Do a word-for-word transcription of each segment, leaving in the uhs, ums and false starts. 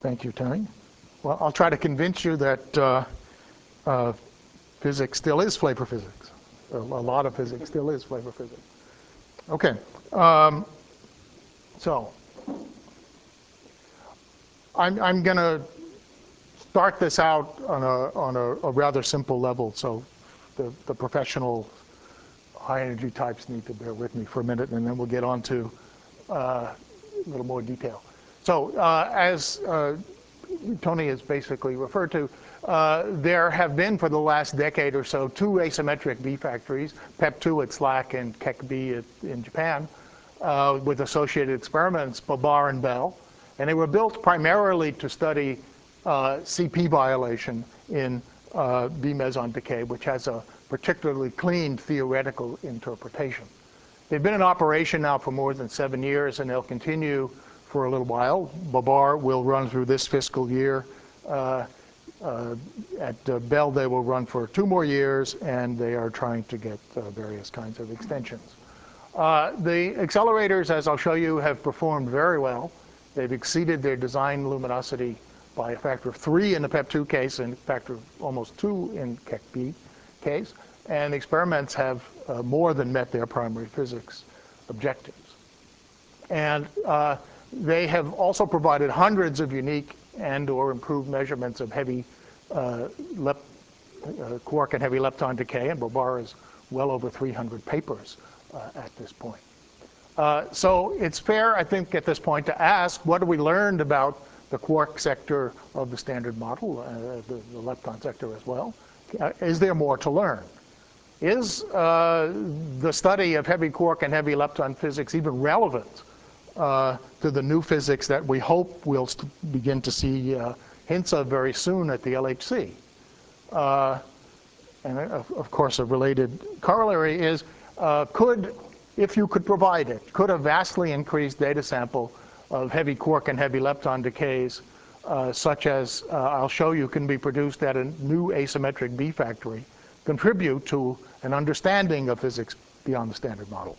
Thank you, Tony. Well, I'll try to convince you that uh, uh, physics still is flavor physics. A lot of physics still is flavor physics. Okay. Um, so I'm, I'm going to start this out on a, on a, a rather simple level. So the, the professional high energy types need to bear with me for a minute, and then we'll get on to uh, a little more detail. So uh, as uh, Tony has basically referred to, uh, there have been for the last decade or so two asymmetric B factories, P E P two at SLAC and Keck B at, in Japan, uh, with associated experiments, Babar and Bell. And they were built primarily to study uh, C P violation in uh, B meson decay, which has a particularly clean theoretical interpretation. They've been in operation now for more than seven years, and they'll continue for a little while. Babar will run through this fiscal year. Uh, uh, at uh, Bell, they will run for two more years, and they are trying to get uh, various kinds of extensions. Uh, the accelerators, as I'll show you, have performed very well. They've exceeded their design luminosity by a factor of three in the P E P two case and a factor of almost two in Keck B case. And experiments have uh, more than met their primary physics objectives. And uh, they have also provided hundreds of unique and or improved measurements of heavy uh, lep uh, quark and heavy lepton decay, and Babar is well over three hundred papers uh, at this point. Uh, so it's fair, I think, at this point to ask, what have we learned about the quark sector of the Standard Model, uh, the, the lepton sector as well? Uh, is there more to learn? Is uh, the study of heavy quark and heavy lepton physics even relevant uh, to the new physics that we hope we'll begin to see uh, hints of very soon at the L H C? Uh, and of, of course, a related corollary is, uh, could, if you could provide it, could a vastly increased data sample of heavy quark and heavy lepton decays, uh, such as uh, I'll show you can be produced at a new asymmetric B factory, contribute to an understanding of physics beyond the Standard Model?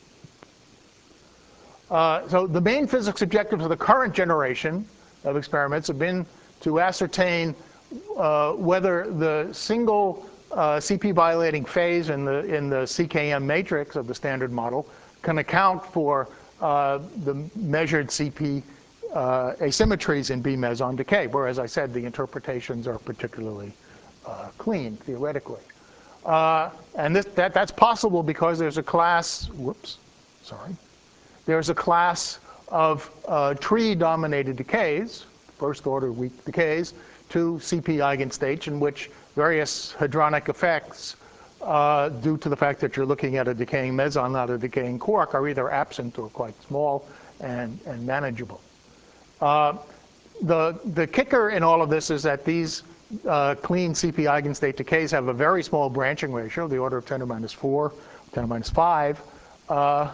Uh, so the main physics objectives of the current generation of experiments have been to ascertain uh, whether the single uh, C P violating phase in the, in the C K M matrix of the Standard Model can account for uh, the measured C P uh, asymmetries in B meson decay, where, as I said, the interpretations are particularly uh, clean theoretically. Uh, and this, that, that's possible because there's a class, whoops, sorry. There's a class of uh, tree-dominated decays, first-order weak decays, to C P eigenstates in which various hadronic effects, uh, due to the fact that you're looking at a decaying meson, not a decaying quark, are either absent or quite small and, and manageable. Uh, the, the kicker in all of this is that these Uh, clean C P eigenstate decays have a very small branching ratio, the order of ten to the minus four, ten to the minus five. Uh,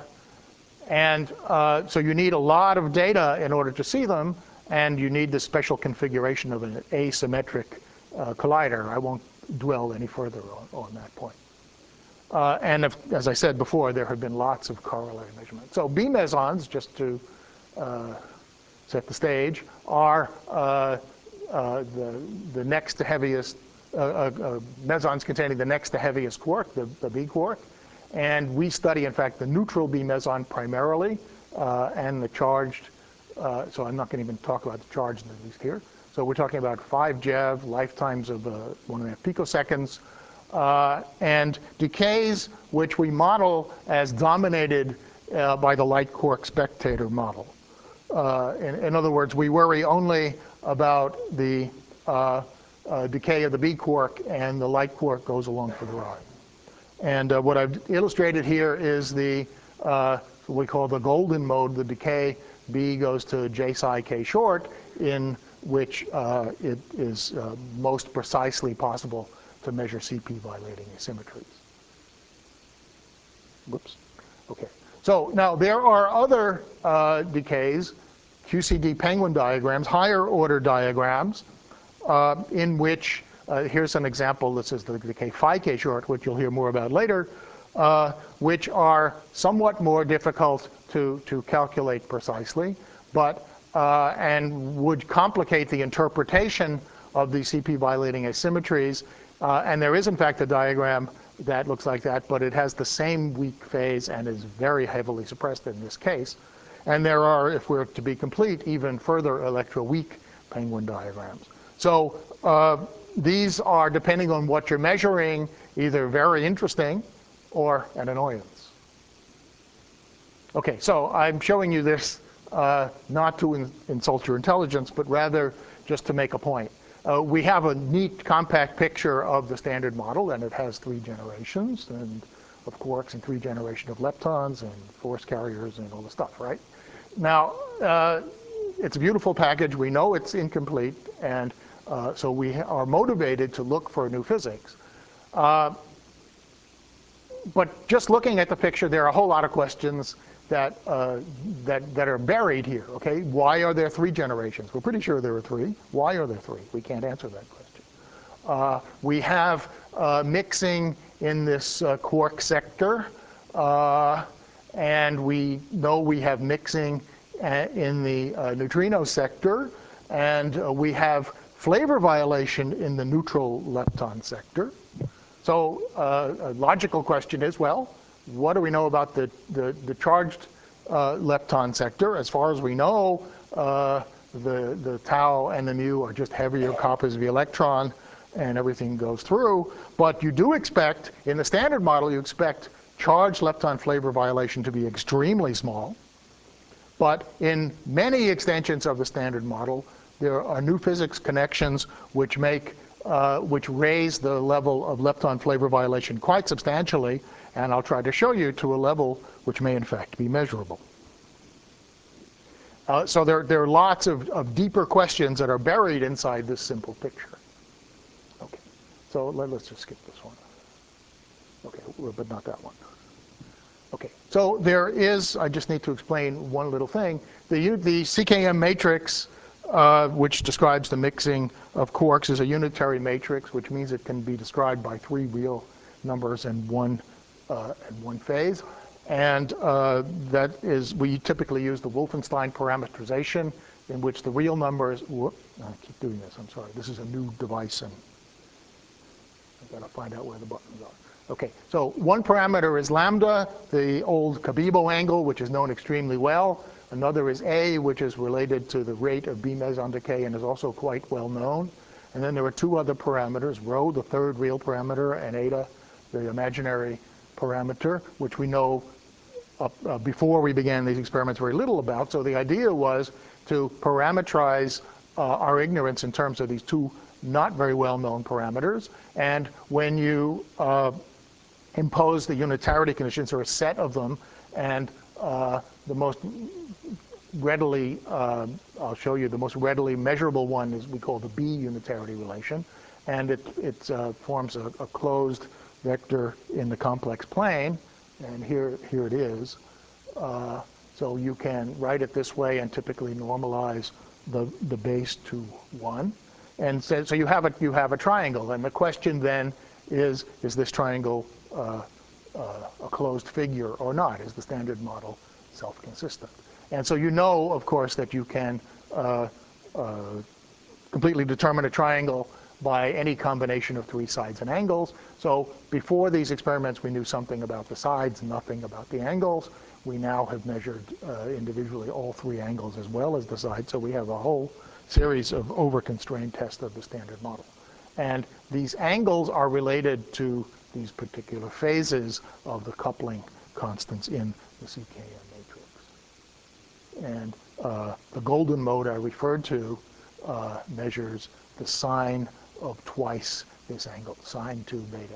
and uh, so you need a lot of data in order to see them, and you need the special configuration of an asymmetric uh, collider. I won't dwell any further on, on that point. Uh, and if, as I said before, there have been lots of corollary measurements. So B mesons, just to uh, set the stage, are uh, Uh, the, the next to heaviest, uh, uh, uh, mesons containing the next to heaviest quark, the, the B quark. And we study, in fact, the neutral B meson primarily, uh, and the charged, uh, so I'm not going to even talk about the charged at least here. So we're talking about five JeV, lifetimes of uh, one and a half picoseconds, uh, and decays which we model as dominated uh, by the light quark spectator model. Uh, in, in other words, we worry only about the uh, uh, decay of the B quark, and the light quark goes along for the ride. And uh, what I've illustrated here is the, uh, what we call the golden mode, the decay B goes to J psi K short, in which uh, it is uh, most precisely possible to measure C P violating asymmetries. Whoops. Okay. So now there are other uh, decays, Q C D penguin diagrams, higher order diagrams, uh, in which, uh, here's an example. This is the decay phi K short, which you'll hear more about later, uh, which are somewhat more difficult to, to calculate precisely, but uh, and would complicate the interpretation of the C P violating asymmetries. Uh, and there is, in fact, a diagram that looks like that, but it has the same weak phase and is very heavily suppressed in this case. And there are, if we're to be complete, even further electroweak penguin diagrams. So uh, these are, depending on what you're measuring, either very interesting or an annoyance. OK, so I'm showing you this uh, not to in insult your intelligence, but rather just to make a point. Uh, we have a neat, compact picture of the standard model, and it has three generations and of quarks and three generations of leptons and force carriers and all the stuff, right? Now, uh, it's a beautiful package. We know it's incomplete, and uh, so we are motivated to look for new physics. Uh, but just looking at the picture, there are a whole lot of questions that, uh, that, that are buried here, OK? Why are there three generations? We're pretty sure there are three. Why are there three? We can't answer that question. Uh, we have uh, mixing in this uh, quark sector. Uh, and we know we have mixing uh, in the uh, neutrino sector. And uh, we have flavor violation in the neutral lepton sector. So uh, a logical question is, well, what do we know about the, the, the charged uh, lepton sector? As far as we know, uh, the, the tau and the mu are just heavier copies of the electron, and everything goes through. But you do expect, in the standard model, you expect charged lepton flavor violation to be extremely small. But in many extensions of the standard model, there are new physics connections which make, uh, which raise the level of lepton flavor violation quite substantially. And I'll try to show you to a level which may, in fact, be measurable. Uh, so there, there are lots of, of deeper questions that are buried inside this simple picture. OK, so let, let's just skip this one. OK, but not that one. OK, so there is, I just need to explain one little thing. The, the C K M matrix, uh, which describes the mixing of quarks, is a unitary matrix, which means it can be described by three real numbers and one Uh, in one phase. And uh, that is, we typically use the Wolfenstein parameterization, in which the real numbers, whoop, I keep doing this, I'm sorry. This is a new device, and I've got to find out where the buttons are. OK, so one parameter is lambda, the old Cabibbo angle, which is known extremely well. Another is A, which is related to the rate of B meson decay and is also quite well known. And then there are two other parameters, rho, the third real parameter, and eta, the imaginary parameter, which we know up, uh, before we began these experiments very little about. So the idea was to parameterize uh, our ignorance in terms of these two not very well-known parameters. And when you uh, impose the unitarity conditions, or a set of them, and uh, the most readily, uh, I'll show you, the most readily measurable one is we call the B unitarity relation. And it, it uh, forms a, a closed vector in the complex plane, and here, here it is. Uh, so you can write it this way and typically normalize the, the base to one. And so, so you, have a, you have a triangle. And the question then is, is this triangle uh, uh, a closed figure or not? Is the standard model self-consistent? And so you know, of course, that you can uh, uh, completely determine a triangle by any combination of three sides and angles. So before these experiments, we knew something about the sides, nothing about the angles. We now have measured uh, individually all three angles as well as the sides. So we have a whole series of over-constrained tests of the standard model. And these angles are related to these particular phases of the coupling constants in the C K M matrix. And uh, the golden mode I referred to uh, measures the sine of twice this angle, sine two beta.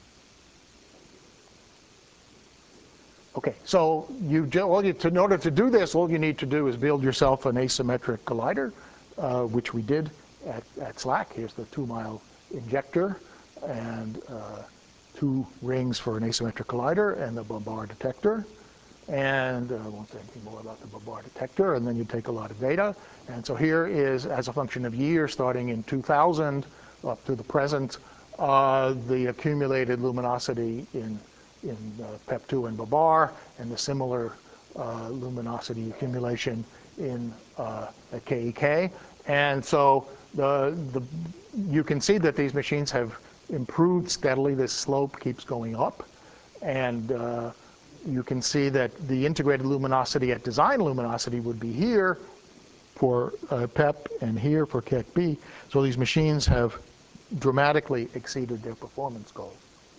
OK, so you, all you, to, in order to do this, all you need to do is build yourself an asymmetric collider, uh, which we did at, at SLAC. Here's the two-mile injector, and uh, two rings for an asymmetric collider, and the Bombard detector. And uh, I won't say anything more about the Bombard detector. And then you take a lot of data. And so here is, as a function of year, starting in two thousand up to the present, uh, the accumulated luminosity in, in uh, P E P two and Bobar, and the similar uh, luminosity accumulation in uh, at K E K. And so the, the, you can see that these machines have improved steadily. This slope keeps going up. And uh, you can see that the integrated luminosity at design luminosity would be here for uh, P E P and here for K E K B. So these machines have dramatically exceeded their performance goals.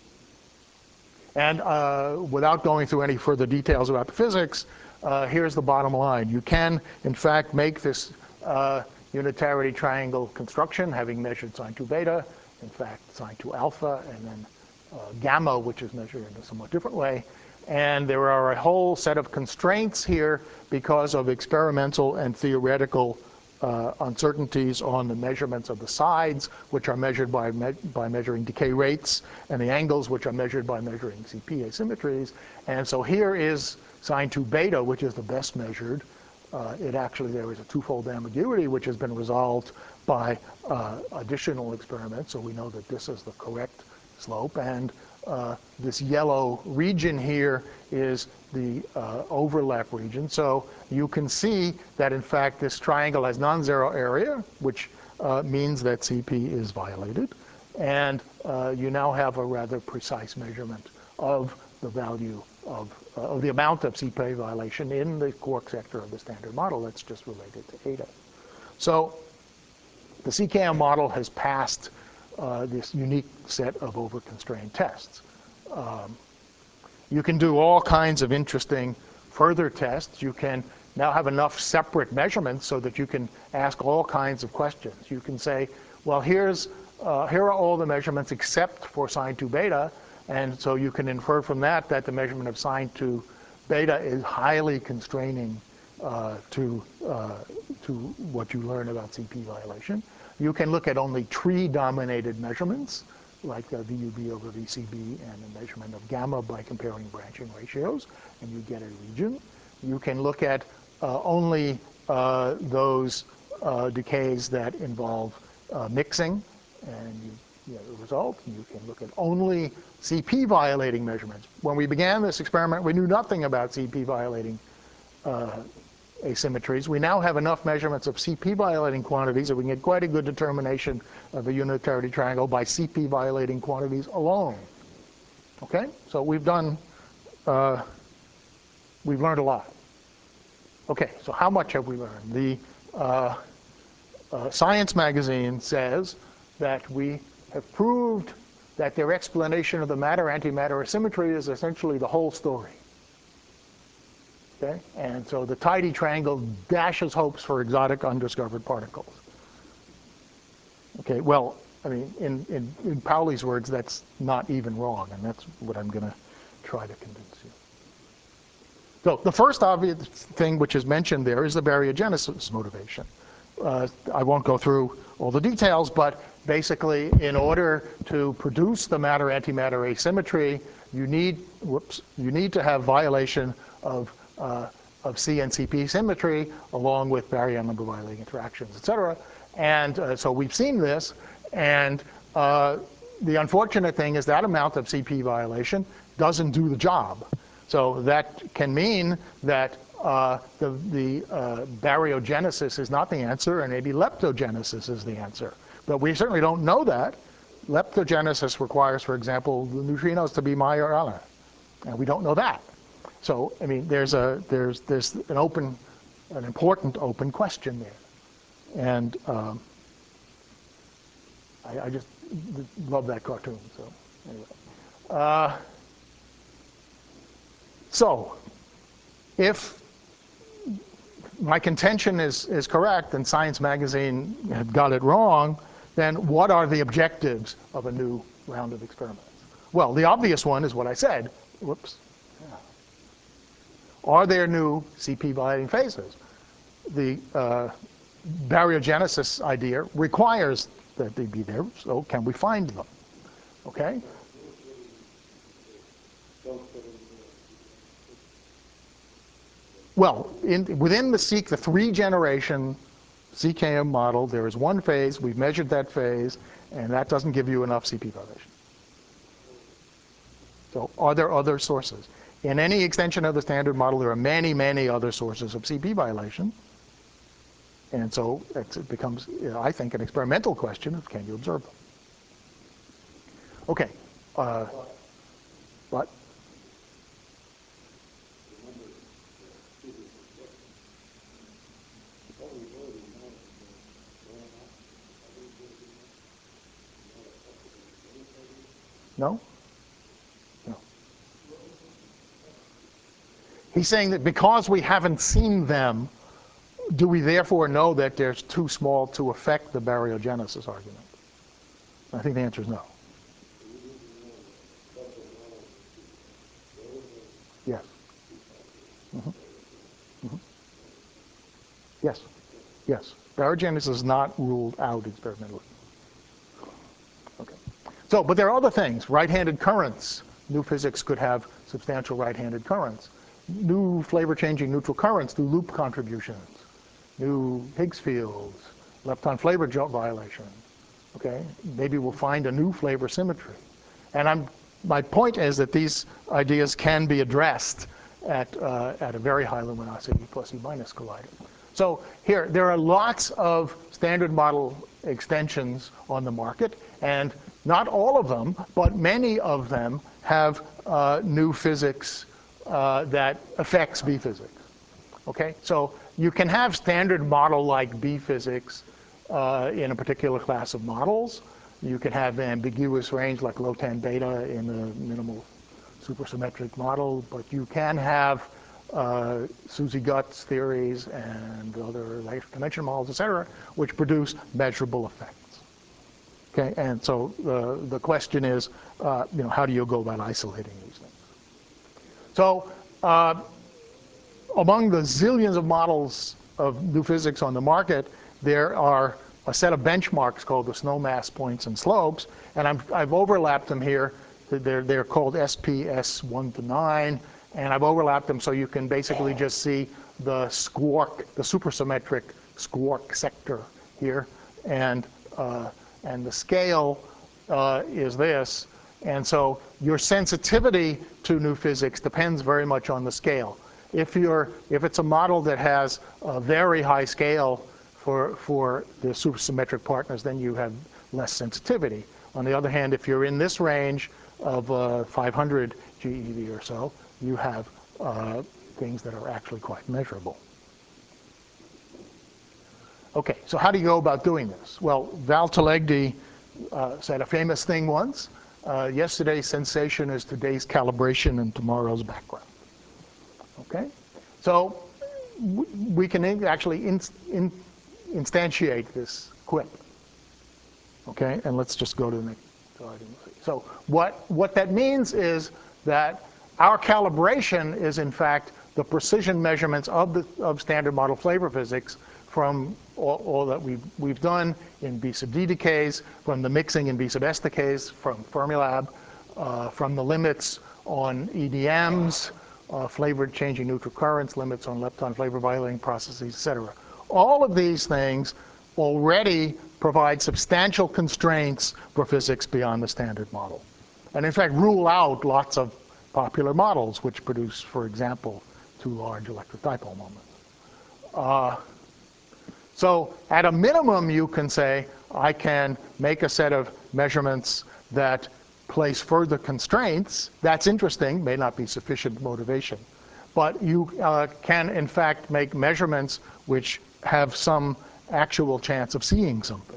And uh, without going through any further details about the physics, uh, here's the bottom line. You can, in fact, make this uh, unitarity triangle construction, having measured sine two beta, in fact, sine two alpha, and then uh, gamma, which is measured in a somewhat different way. And there are a whole set of constraints here because of experimental and theoretical uh, uncertainties on the measurements of the sides, which are measured by, me by measuring decay rates, and the angles, which are measured by measuring C P asymmetries. And so here is sine two beta, which is the best measured. Uh, it actually, there is a twofold ambiguity, which has been resolved by uh, additional experiments. So we know that this is the correct slope. And uh, this yellow region here is the uh, overlap region. So you can see that, in fact, this triangle has non-zero area, which uh, means that C P is violated. And uh, you now have a rather precise measurement of the value of, uh, of the amount of C P violation in the quark sector of the standard model that's just related to eta. So the C K M model has passed uh, this unique set of over-constrained tests. Um, you can do all kinds of interesting further tests. You can now have enough separate measurements so that you can ask all kinds of questions. You can say, well, here's, uh, here are all the measurements except for sine two beta. And so you can infer from that that the measurement of sine two beta is highly constraining uh, to, uh, to what you learn about C P violation. You can look at only tree-dominated measurements, like uh, V U B over V C B and the measurement of gamma by comparing branching ratios, and you get a region. You can look at uh, only uh, those uh, decays that involve uh, mixing, and you get a result. You can look at only C P violating measurements. When we began this experiment, we knew nothing about C P violating uh, asymmetries. We now have enough measurements of C P violating quantities that we can get quite a good determination of a unitarity triangle by C P violating quantities alone. Okay, so we've done, uh, we've learned a lot. Okay, so how much have we learned? The uh, uh, Science magazine says that we have proved that their explanation of the matter-antimatter asymmetry is essentially the whole story. Okay? And so the tidy triangle dashes hopes for exotic undiscovered particles. Okay, well, I mean, in, in, in Pauli's words, that's not even wrong, and that's what I'm going to try to convince you. So the first obvious thing which is mentioned there is the baryogenesis motivation. Uh, I won't go through all the details, but basically, in order to produce the matter-antimatter asymmetry, you need, whoops, you need to have violation of Uh, of C and C P symmetry, along with baryon number violating interactions, et cetera. And uh, so we've seen this. And uh, the unfortunate thing is that amount of C P violation doesn't do the job. So that can mean that uh, the, the uh, baryogenesis is not the answer, and maybe leptogenesis is the answer. But we certainly don't know that. Leptogenesis requires, for example, the neutrinos to be Majorana, and we don't know that. So, I mean, there's a there's there's an open, an important open question there, and um, I, I just love that cartoon. So, anyway, uh, so if my contention is is correct and Science magazine had got it wrong, then what are the objectives of a new round of experiments? Well, the obvious one is what I said. Whoops. Are there new C P violating phases? The uh, baryogenesis idea requires that they be there, so can we find them? Okay? Well, in, within the C, the three-generation C K M model, there is one phase. We've measured that phase, and that doesn't give you enough C P violation. So are there other sources? In any extension of the standard model, there are many, many other sources of C P violation. And so it's, it becomes, you know, I think, an experimental question of can you observe them. Okay. Uh, what? No? No. He's saying that because we haven't seen them, do we therefore know that they're too small to affect the baryogenesis argument? I think the answer is no. Yes. Mm-hmm. Mm-hmm. Yes. Yes. Baryogenesis is not ruled out experimentally. Okay. So, but there are other things. Right-handed currents. New physics could have substantial right-handed currents. New flavor-changing neutral currents do loop contributions. New Higgs fields, lepton flavor violation. Okay, maybe we'll find a new flavor symmetry. And I'm, my point is that these ideas can be addressed at, uh, at a very high luminosity plus E minus collider. So here, there are lots of standard model extensions on the market, and not all of them, but many of them have uh, new physics uh, that affects B physics. Okay, so you can have standard model like B physics uh, in a particular class of models. You can have ambiguous range like low tan beta in a minimal supersymmetric model, but you can have uh, Susie Gutz theories and other life dimension models, et cetera, which produce measurable effects. Okay, and so the the question is, uh, you know, how do you go about isolating these things? So. Uh, Among the zillions of models of new physics on the market, there are a set of benchmarks called the Snowmass points and slopes, and I'm, I've overlapped them here. They're, they're called S P S one to nine, and I've overlapped them so you can basically just see the squark, the supersymmetric squark sector here, and uh, and the scale uh, is this, and so your sensitivity to new physics depends very much on the scale. If you're, if it's a model that has a very high scale for, for the supersymmetric partners, then you have less sensitivity. On the other hand, if you're in this range of uh, five hundred G E V or so, you have uh, things that are actually quite measurable. Okay, so how do you go about doing this? Well, Val Talegdi uh, said a famous thing once. Uh, yesterday's sensation is today's calibration and tomorrow's background. Okay, so we can actually in, in, instantiate this quick. Okay, and let's just go to the next slide. So what, what that means is that our calibration is, in fact, the precision measurements of, the, of standard model flavor physics from all, all that we've, we've done in B sub D decays, from the mixing in B sub S decays, from Fermilab, uh, from the limits on E D Ms, Uh, flavored changing neutral currents, limits on lepton flavor violating processes, et cetera. All of these things already provide substantial constraints for physics beyond the standard model. And in fact, rule out lots of popular models which produce, for example, too large electric dipole moments. Uh, so at a minimum, you can say, I can make a set of measurements that place further constraints. That's interesting, may not be sufficient motivation. But you uh, can, in fact, make measurements which have some actual chance of seeing something.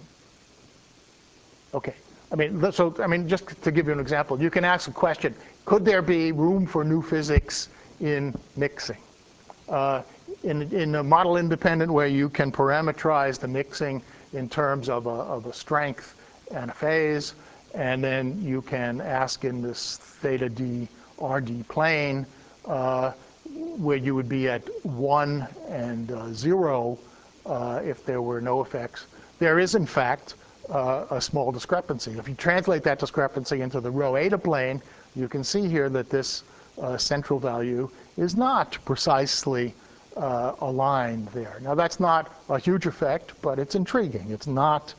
Okay, I mean, so, I mean, just to give you an example, you can ask a question, could there be room for new physics in mixing? Uh, in, in a model independent where you can parameterize the mixing in terms of a, of a strength and a phase, and then you can ask in this theta d R D plane uh, where you would be at one and uh, zero uh, if there were no effects. There is, in fact, uh, a small discrepancy. If you translate that discrepancy into the rho eta plane, you can see here that this uh, central value is not precisely uh, aligned there. Now, that's not a huge effect, but it's intriguing. It's not.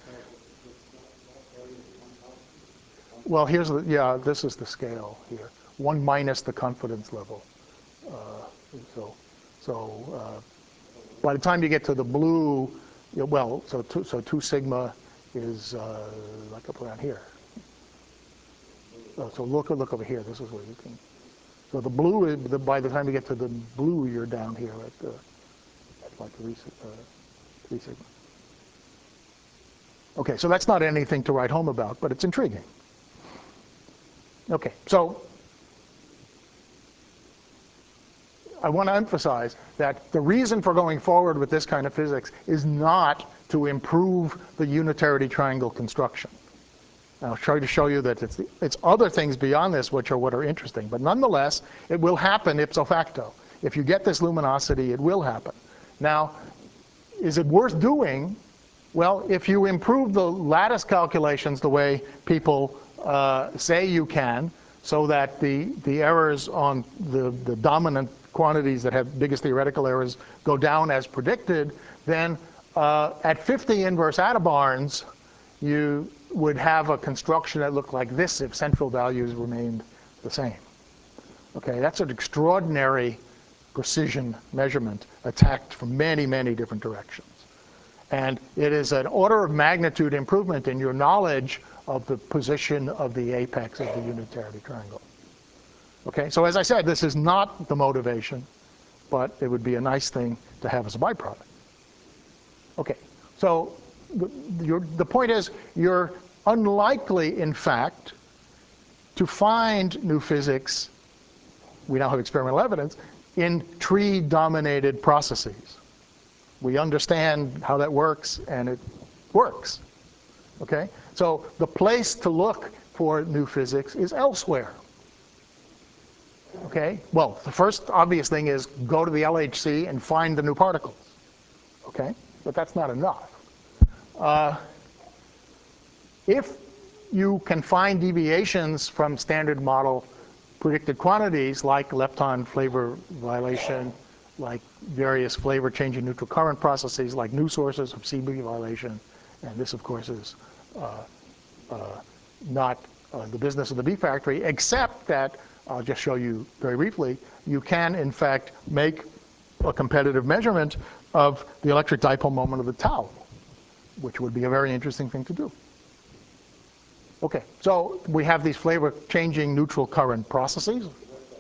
Well, here's the, yeah, this is the scale here. One minus the confidence level. Uh, so, so uh, by the time you get to the blue, yeah, well, so two, so two sigma is uh, like up around here. Oh, so look, look over here. This is where you can. So the blue, is, the, by the time you get to the blue, you're down here at, the, at like three, uh, three sigma. Okay, so that's not anything to write home about, but it's intriguing. Okay, so I want to emphasize that the reason for going forward with this kind of physics is not to improve the unitarity triangle construction. I'll try to show you that it's, the, it's other things beyond this which are what are interesting. But nonetheless, it will happen ipso facto. If you get this luminosity, it will happen. Now, is it worth doing? Well, if you improve the lattice calculations the way people uh, say you can, so that the, the errors on the, the dominant quantities that have biggest theoretical errors go down as predicted, then uh, at fifty inverse atabarns, you would have a construction that looked like this if central values remained the same. Okay, that's an extraordinary precision measurement attacked from many, many different directions. And it is an order of magnitude improvement in your knowledge of the position of the apex of the unitarity triangle. Okay, so as I said, this is not the motivation, but it would be a nice thing to have as a byproduct. Okay, so the, your, the point is, you're unlikely, in fact, to find new physics, we now have experimental evidence, in tree-dominated processes. We understand how that works, and it works. Okay? So the place to look for new physics is elsewhere. Okay? Well, the first obvious thing is go to the L H C and find the new particles. Okay? But that's not enough. Uh, if you can find deviations from standard model predicted quantities like lepton flavor violation, like various flavor changing neutral current processes, like new sources of C B violation, and this, of course, is uh, uh, not uh, the business of the B factory, except that, I'll just show you very briefly, you can, in fact, make a competitive measurement of the electric dipole moment of the tau, which would be a very interesting thing to do. Okay, so we have these flavor changing neutral current processes.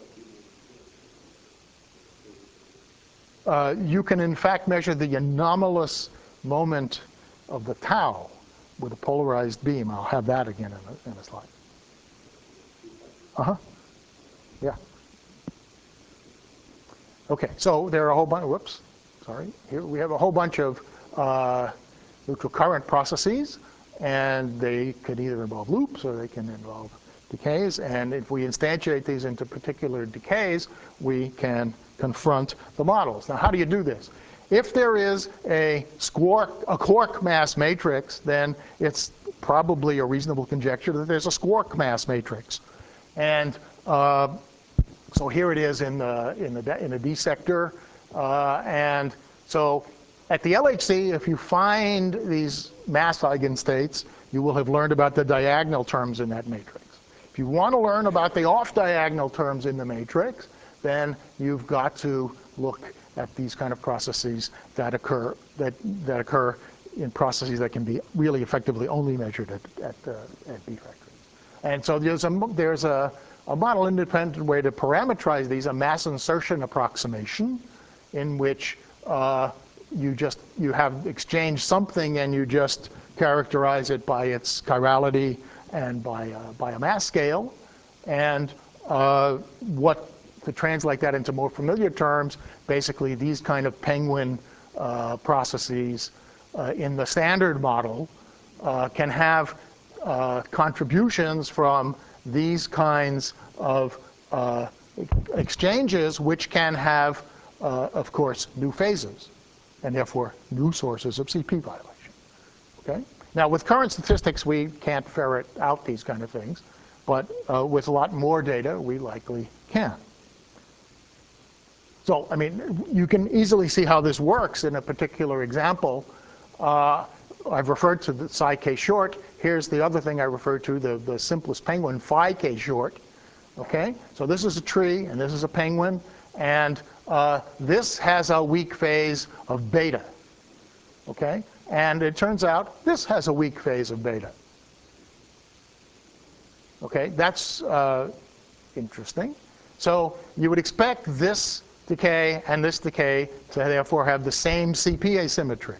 Uh, you can, in fact, measure the anomalous moment of the tau with a polarized beam. I'll have that again in a, in a slide. Uh-huh. Yeah. Okay, so there are a whole bunch, whoops, sorry. Here we have a whole bunch of uh, neutral current processes, and they can either involve loops or they can involve decays. And if we instantiate these into particular decays, we can confront the models. Now, how do you do this? If there is a squark, a quark mass matrix, then it's probably a reasonable conjecture that there's a squark mass matrix. And uh, so here it is in the in the in the D sector, uh, and so at the L H C, if you find these mass eigenstates, you will have learned about the diagonal terms in that matrix. If you want to learn about the off-diagonal terms in the matrix, then you've got to look at these kind of processes that occur that that occur in processes that can be really effectively only measured at at, uh, at B factories. And so there's a there's a, a model-independent way to parameterize these, a mass insertion approximation, in which uh, you just you have exchanged something and you just characterize it by its chirality and by uh, by a mass scale, and uh, what to translate that into more familiar terms, basically these kind of penguin uh, processes uh, in the standard model uh, can have uh, contributions from these kinds of uh, exchanges, which can have, uh, of course, new phases, and therefore new sources of C P violation. Okay? Now, with current statistics, we can't ferret out these kind of things, but uh, with a lot more data, we likely can. So, I mean, you can easily see how this works in a particular example. Uh, I've referred to the psi k short. Here's the other thing I referred to, the, the simplest penguin, phi k short. Okay? So this is a tree, and this is a penguin, and uh, this has a weak phase of beta. Okay? and it turns out this has a weak phase of beta. Okay, that's uh, interesting. So you would expect this decay and this decay to therefore have the same C P asymmetry.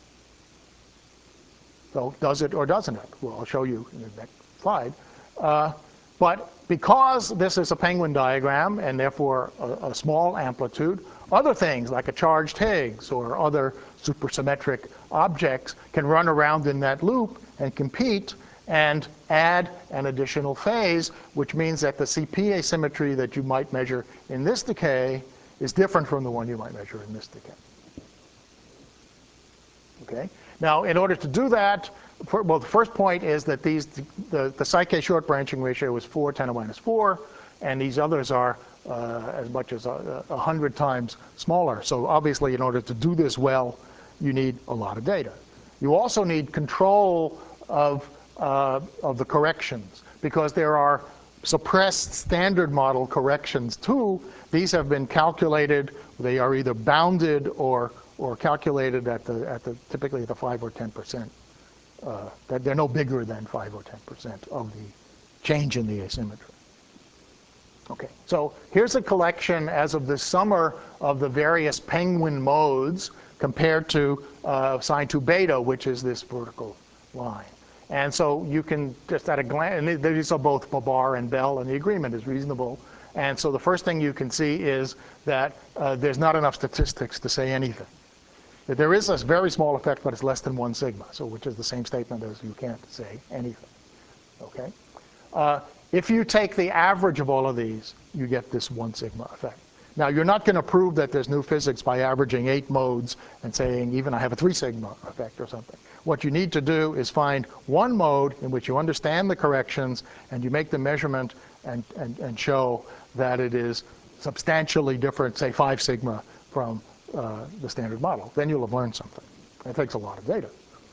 So does it or doesn't it? Well, I'll show you in the next slide. Uh, but because this is a penguin diagram and therefore a, a small amplitude, other things like a charged Higgs or other supersymmetric objects can run around in that loop and compete and add an additional phase, which means that the C P asymmetry that you might measure in this decay is different from the one you might measure in this decay. Okay? Now, in order to do that, for, well, the first point is that these, the, the psi k short branching ratio is four, ten to the minus four, and these others are uh, as much as a, a hundred times smaller. So obviously, in order to do this well, you need a lot of data. You also need control of, uh, of the corrections, because there are suppressed standard model corrections too. These have been calculated. They are either bounded or or calculated at the at the typically at the five or ten percent. Uh, that they're no bigger than five or ten percent of the change in the asymmetry. Okay, so here's a collection as of this summer of the various penguin modes compared to uh, sine two beta, which is this vertical line. And so you can just at a glance, and these are both Babar and Bell, and the agreement is reasonable. And so the first thing you can see is that uh, there's not enough statistics to say anything. There is a very small effect, but it's less than one sigma, so which is the same statement as you can't say anything. Okay? Uh, if you take the average of all of these, you get this one sigma effect. Now, you're not going to prove that there's new physics by averaging eight modes and saying even I have a three sigma effect or something. What you need to do is find one mode in which you understand the corrections and you make the measurement and, and, and show that it is substantially different, say five sigma, from uh, the standard model. Then you'll have learned something. It takes a lot of data.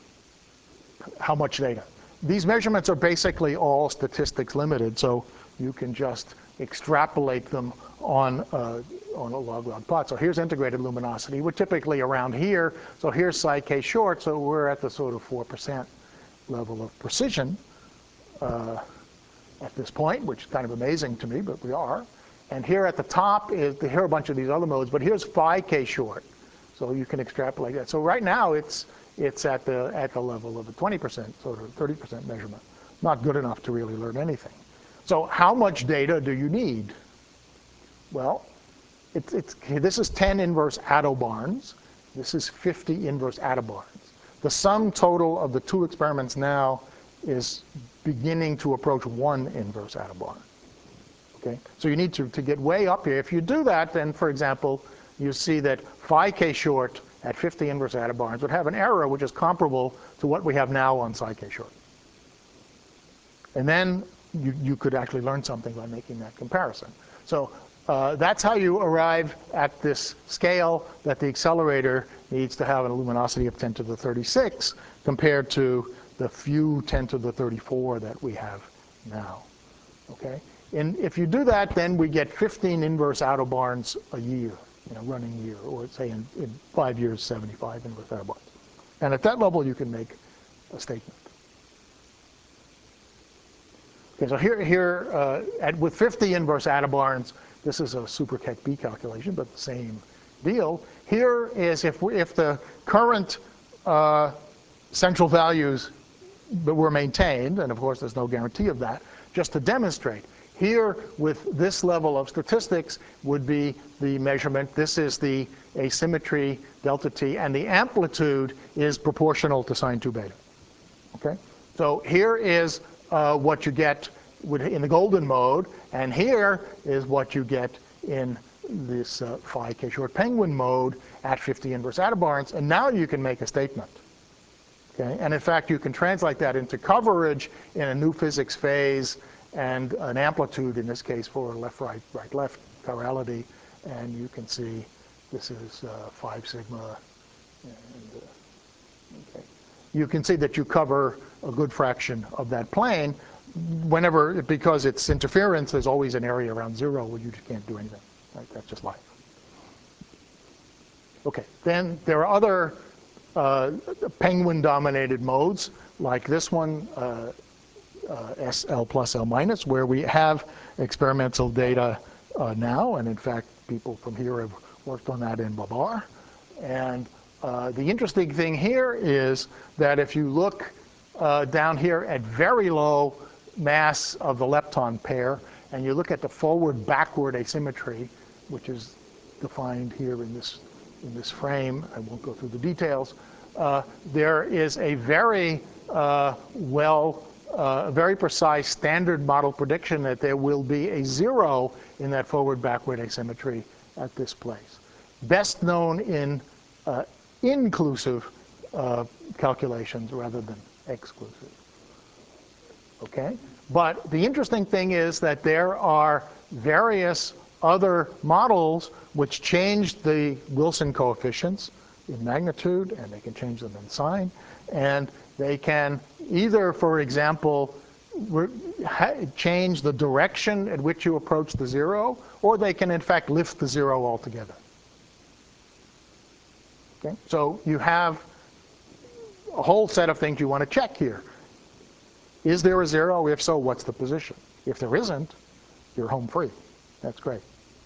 How much data? These measurements are basically all statistics limited, so you can just extrapolate them on, uh, on a log-log plot. So here's integrated luminosity. We're typically around here. So here's psi k short, so we're at the sort of four percent level of precision uh, at this point, which is kind of amazing to me, but we are. And here at the top is, here are a bunch of these other modes, but here's phi k short. So you can extrapolate that. So right now it's, it's at, the, at the level of a twenty percent, sort of thirty percent measurement. Not good enough to really learn anything. So how much data do you need? Well, it's, it's, this is ten inverse attobarns. This is fifty inverse attobarns. The sum total of the two experiments now is beginning to approach one inverse attobarn. Okay? So you need to, to get way up here. If you do that, then, for example, you see that phi k short at fifty inverse attobarns would have an error which is comparable to what we have now on psi k short. And then you, you could actually learn something by making that comparison. So uh, that's how you arrive at this scale that the accelerator needs to have a luminosity of ten to the thirty-six compared to the few ten to the thirty-four that we have now. Okay? And if you do that, then we get fifteen inverse attobarns a year, you know, running year, or say in, in five years, seventy-five inverse attobarns. And at that level, you can make a statement. Okay, so here, here uh, at, with fifty inverse attobarns, this is a super Keck B calculation, but the same deal. Here is if, we, if the current uh, central values were maintained, and of course there's no guarantee of that, just to demonstrate. Here, with this level of statistics, would be the measurement. This is the asymmetry, delta t, and the amplitude is proportional to sine two beta. Okay? So here is uh, what you get in the golden mode, and here is what you get in this uh, phi k short penguin mode at fifty inverse attobarns, and now you can make a statement. Okay? And in fact, you can translate that into coverage in a new physics phase and an amplitude, in this case, for left-right, right-left chirality. And you can see this is uh, five sigma. And, uh, okay. You can see that you cover a good fraction of that plane. Whenever, because it's interference, there's always an area around zero where you just can't do anything. Right? That's just life. Okay, then there are other uh, penguin-dominated modes, like this one, uh, uh, S L plus L minus, where we have experimental data uh, now, and in fact, people from here have worked on that in Babar. And uh, the interesting thing here is that if you look uh, down here at very low mass of the lepton pair, and you look at the forward-backward asymmetry, which is defined here in this, in this frame, I won't go through the details, uh, there is a very uh, well, uh, very precise standard model prediction that there will be a zero in that forward-backward asymmetry at this place. Best known in uh, inclusive uh, calculations rather than exclusive. Okay? But the interesting thing is that there are various other models which change the Wilson coefficients in magnitude, and they can change them in sign. And they can either, for example, change the direction at which you approach the zero, or they can, in fact, lift the zero altogether. Okay? So you have a whole set of things you want to check here. Is there a zero? If so, what's the position? If there isn't, you're home free. That's great.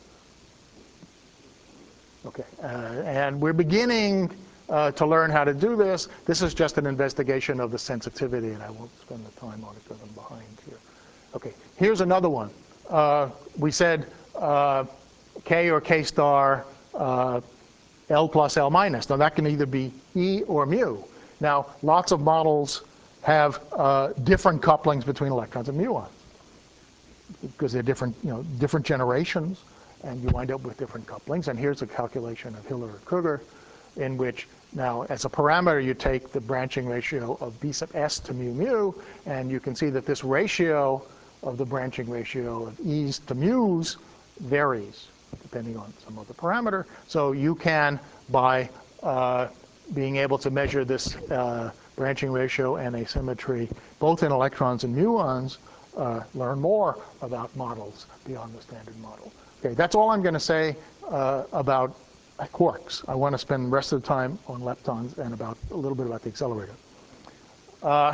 Okay, uh, and we're beginning uh, to learn how to do this. This is just an investigation of the sensitivity, and I won't spend the time on it because I'm behind here. Okay, here's another one. Uh, we said uh, K or K star, uh, L plus L minus. Now that can either be E or mu. Now, lots of models have uh, different couplings between electrons and muons because they're different, you know, different generations, and you wind up with different couplings. And here's a calculation of Hiller or Kruger, in which now, as a parameter, you take the branching ratio of B sub S to mu mu, and you can see that this ratio of the branching ratio of E's to mu's varies depending on some other parameter. So you can, by uh, being able to measure this uh, branching ratio and asymmetry, both in electrons and muons, uh, learn more about models beyond the standard model. Okay, that's all I'm going to say uh, about quarks. I want to spend the rest of the time on leptons and about a little bit about the accelerator. Uh,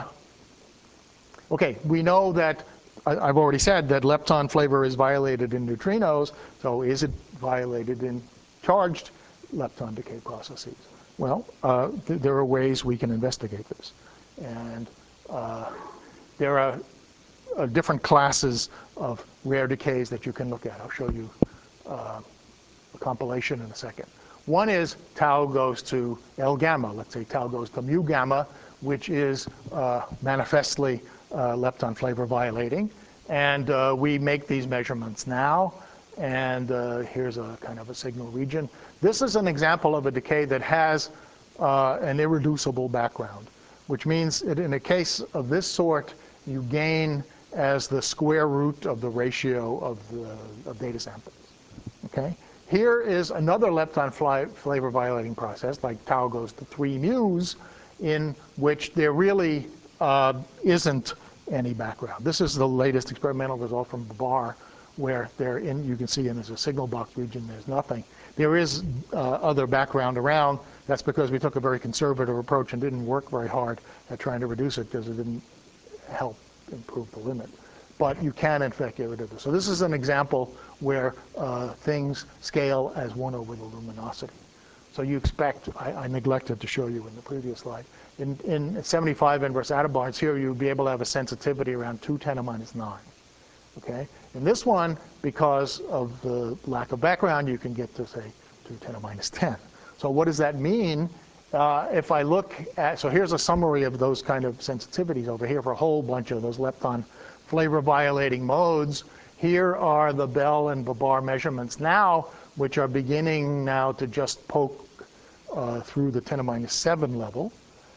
okay, we know that, I, I've already said that lepton flavor is violated in neutrinos, so is it violated in charged lepton decay processes? Well, uh, th there are ways we can investigate this. And uh, there are uh, different classes of rare decays that you can look at. I'll show you uh, a compilation in a second. One is tau goes to L gamma. Let's say tau goes to mu gamma, which is uh, manifestly uh, lepton flavor violating. And uh, we make these measurements now. And uh, here's a kind of a signal region. This is an example of a decay that has uh, an irreducible background, which means that in a case of this sort, you gain as the square root of the ratio of the of data samples. Okay? Here is another lepton flavor violating process, like tau goes to three mu's, in which there really uh, isn't any background. This is the latest experimental result from Babar, where there in, you can see in there's a signal box region, there's nothing. There is uh, other background around. That's because we took a very conservative approach and didn't work very hard at trying to reduce it because it didn't help improve the limit. But you can, in fact, get rid of this. So this is an example where uh, things scale as one over the luminosity. So you expect, I, I neglected to show you in the previous slide, in, in seventy-five inverse Atabards here, you'd be able to have a sensitivity around two ten to the minus nine. Okay? In this one, because of the lack of background, you can get to, say, two ten to the minus ten. So what does that mean? Uh, if I look at, so here's a summary of those kind of sensitivities over here for a whole bunch of those lepton flavor violating modes. Here are the Bell and Babar measurements now, which are beginning now to just poke uh, through the ten to the minus seven level.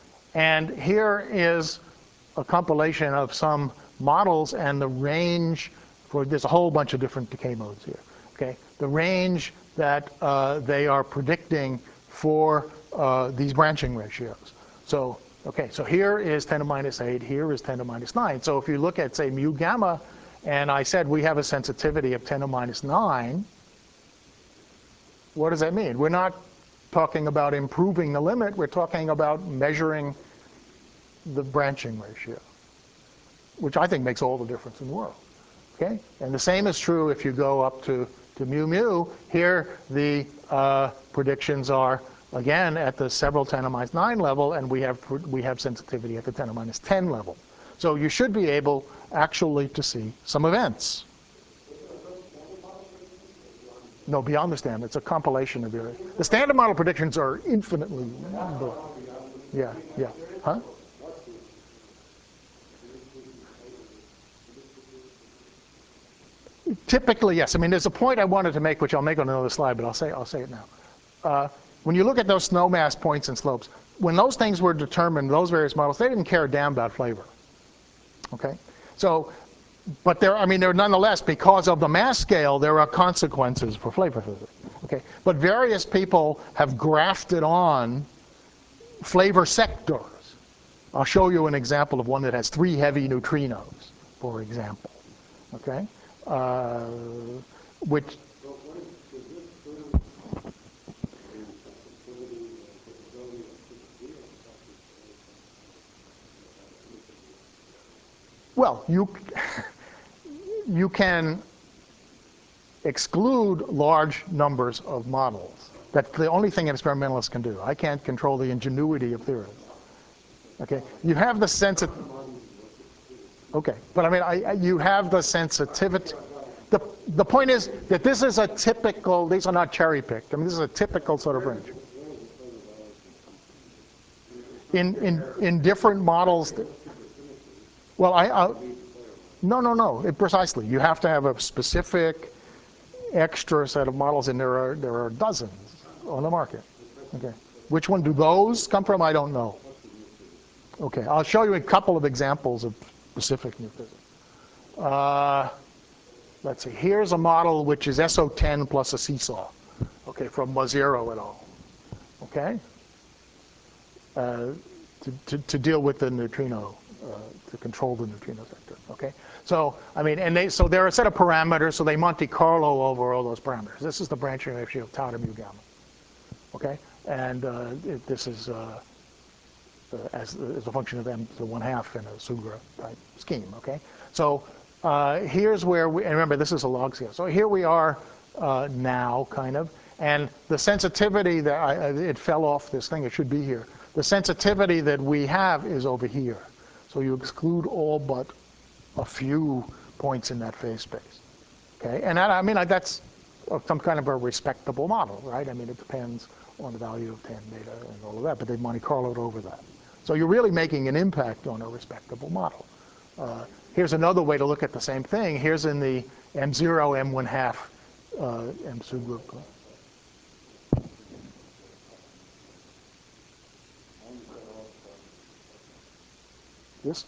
And here is a compilation of some models and the range for, there's a whole bunch of different decay modes here. Okay, the range that uh, they are predicting for uh, these branching ratios. So, okay, so here is ten to the minus eight, here is ten to the minus nine. So if you look at, say, mu gamma, and I said we have a sensitivity of ten to the minus nine, what does that mean? We're not talking about improving the limit. We're talking about measuring the branching ratio, which I think makes all the difference in the world. Okay? And the same is true if you go up to, to mu mu. Here, the uh, predictions are, again, at the several ten to the minus nine level, and we have, we have sensitivity at the ten to the minus ten level. So you should be able actually to see some events. No, beyond the standard. It's a compilation of your... The standard model predictions are infinitely... Yeah, yeah. Huh? Typically, yes. I mean, there's a point I wanted to make, which I'll make on another slide, but I'll say, I'll say it now. Uh, when you look at those snow mass points and slopes, when those things were determined, those various models, they didn't care a damn about flavor. Okay? So, but there, I mean, there nonetheless, because of the mass scale, there are consequences for flavor physics. Okay? But various people have grafted on flavor sectors. I'll show you an example of one that has three heavy neutrinos, for example. Okay? Uh, which well, you you can exclude large numbers of models. That's the only thing an experimentalist can do. I can't control the ingenuity of theorists. Okay, you have the sense of okay, but I mean, I, I, you have the sensitivity. The, the point is that this is a typical, these are not cherry-picked. I mean, this is a typical sort of range. In, in, in different models, that, well, I, I, no, no, no, it, precisely. You have to have a specific extra set of models, and there are, there are dozens on the market. Okay. Which one do those come from? I don't know. Okay, I'll show you a couple of examples of specific new physics. Uh, let's see, here's a model which is S O ten plus a seesaw, okay, from Mazzero et al. Okay? Uh, to, to, to deal with the neutrino, uh, to control the neutrino sector, okay? So, I mean, and they, so there are a set of parameters, so they Monte Carlo over all those parameters. This is the branching ratio of tau to mu gamma, okay? And uh, it, this is, uh, Uh, as, as a function of m to one half in a Sugra type scheme, okay? So uh, here's where we, and remember this is a log scale. So here we are uh, now, kind of, and the sensitivity that, I, it fell off this thing, it should be here. The sensitivity that we have is over here. So you exclude all but a few points in that phase space, okay? And that, I mean, that's some kind of a respectable model, right? I mean, it depends on the value of tan beta and all of that, but they've Monte Carlo'd over that. So you're really making an impact on a respectable model. Uh, here's another way to look at the same thing. Here's in the M zero, M one half, uh, M two group. This?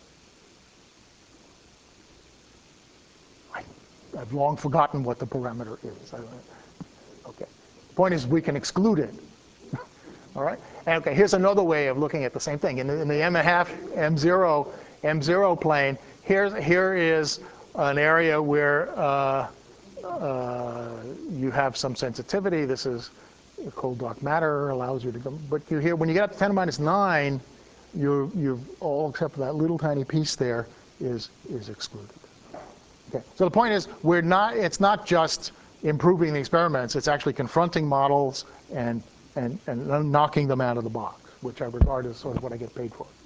I, I've long forgotten what the parameter is. I don't know. Okay. The point is we can exclude it. All right. And okay, here's another way of looking at the same thing. In the, in the M half, M zero, M zero plane, here's, here is an area where uh, uh, you have some sensitivity. This is cold dark matter, allows you to go. But you here, when you get up to ten to the minus nine, you you've all except for that little tiny piece there is is excluded. Okay. So the point is, we're not. It's not just improving the experiments. It's actually confronting models and and, and knocking them out of the box, which I regard as sort of what I get paid for.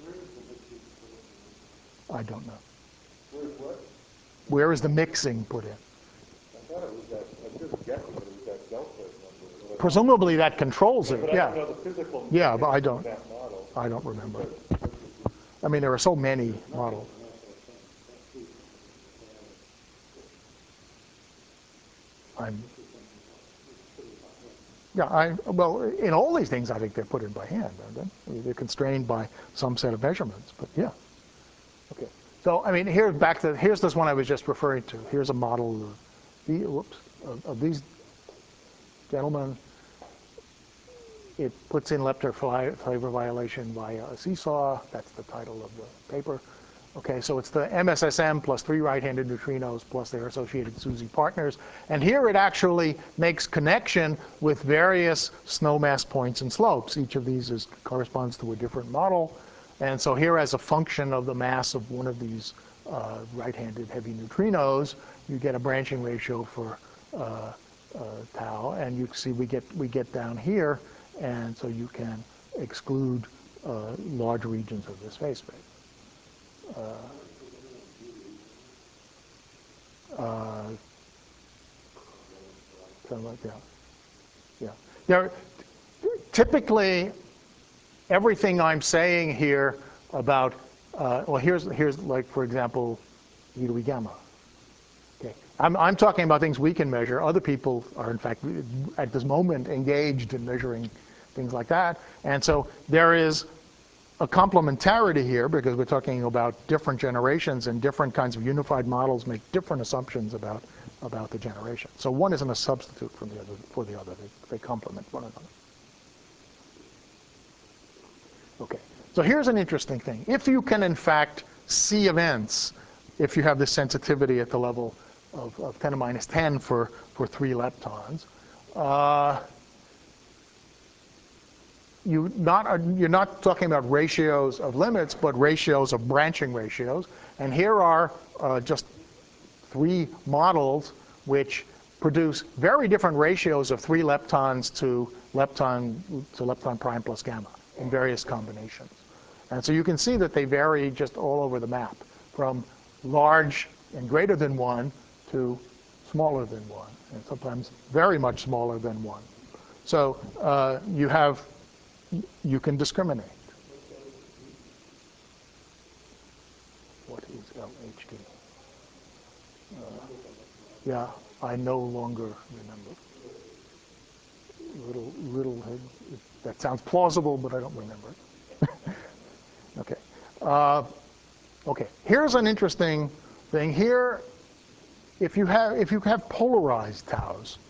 I don't know. Where's what? Where is the mixing put in? I thought it was that, I'm just guessing, but it was that delta number. Presumably that controls it, But I yeah. don't know the physical Yeah, but I don't. that model. I don't remember. I mean, there are so many models. I'm, yeah, I, well, in all these things, I think they're put in by hand, aren't they? I mean, they're constrained by some set of measurements, but yeah. Okay. So, I mean, here, back to, here's this one I was just referring to. Here's a model of, the, whoops, of, of these gentlemen. It puts in lepton flavor violation via a seesaw. That's the title of the paper. Okay, so it's the M S S M plus three right-handed neutrinos plus their associated SUSY partners. And here it actually makes connection with various snow mass points and slopes. Each of these is, corresponds to a different model. And so here, as a function of the mass of one of these uh, right-handed heavy neutrinos, you get a branching ratio for uh, uh, tau. And you see we get, we get down here. And so you can exclude uh, large regions of this phase space. Uh, uh, something like that. Yeah. There, typically, everything I'm saying here about, uh, well, here's, here's like, for example, E to E gamma. Okay. I'm, I'm talking about things we can measure. Other people are, in fact, at this moment, engaged in measuring things like that. And so there is a complementarity here, because we're talking about different generations, and different kinds of unified models make different assumptions about, about the generation. So one isn't a substitute from the other, for the other. They, they complement one another. Okay, so here's an interesting thing. If you can, in fact, see events, if you have this sensitivity at the level of, of ten to the minus ten for, for three leptons, uh, You not, you're not talking about ratios of limits, but ratios of branching ratios. And here are uh, just three models which produce very different ratios of three leptons to lepton to lepton prime plus gamma in various combinations. And so you can see that they vary just all over the map, from large and greater than one to smaller than one, and sometimes very much smaller than one. So uh, you have you can discriminate. What is L H D? Uh, yeah, I no longer remember. Little, little, that sounds plausible, but I don't remember it. Okay. Uh, okay. Here's an interesting thing. Here, if you have if you have polarized taus,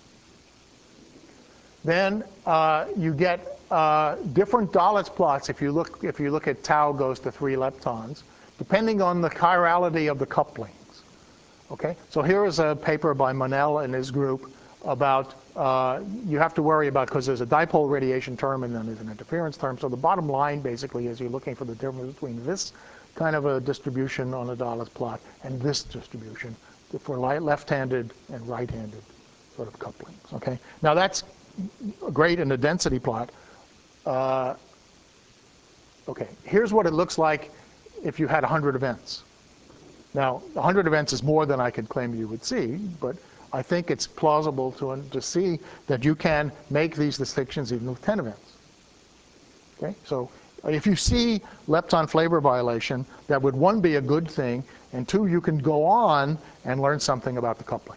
then uh, you get uh, different Dalitz plots. If you look if you look at tau goes to three leptons, depending on the chirality of the couplings. Okay. So here is a paper by Monell and his group about uh, you have to worry about, because there's a dipole radiation term and then there's an interference term. So the bottom line basically is you're looking for the difference between this kind of a distribution on a Dalitz plot and this distribution for left-handed and right-handed sort of couplings. Okay. Now that's great in a density plot. Uh, okay. Here's what it looks like if you had one hundred events. Now, one hundred events is more than I could claim you would see, but I think it's plausible to, to see that you can make these distinctions even with ten events. Okay, so if you see lepton flavor violation, that would, one, be a good thing, and two, you can go on and learn something about the coupling.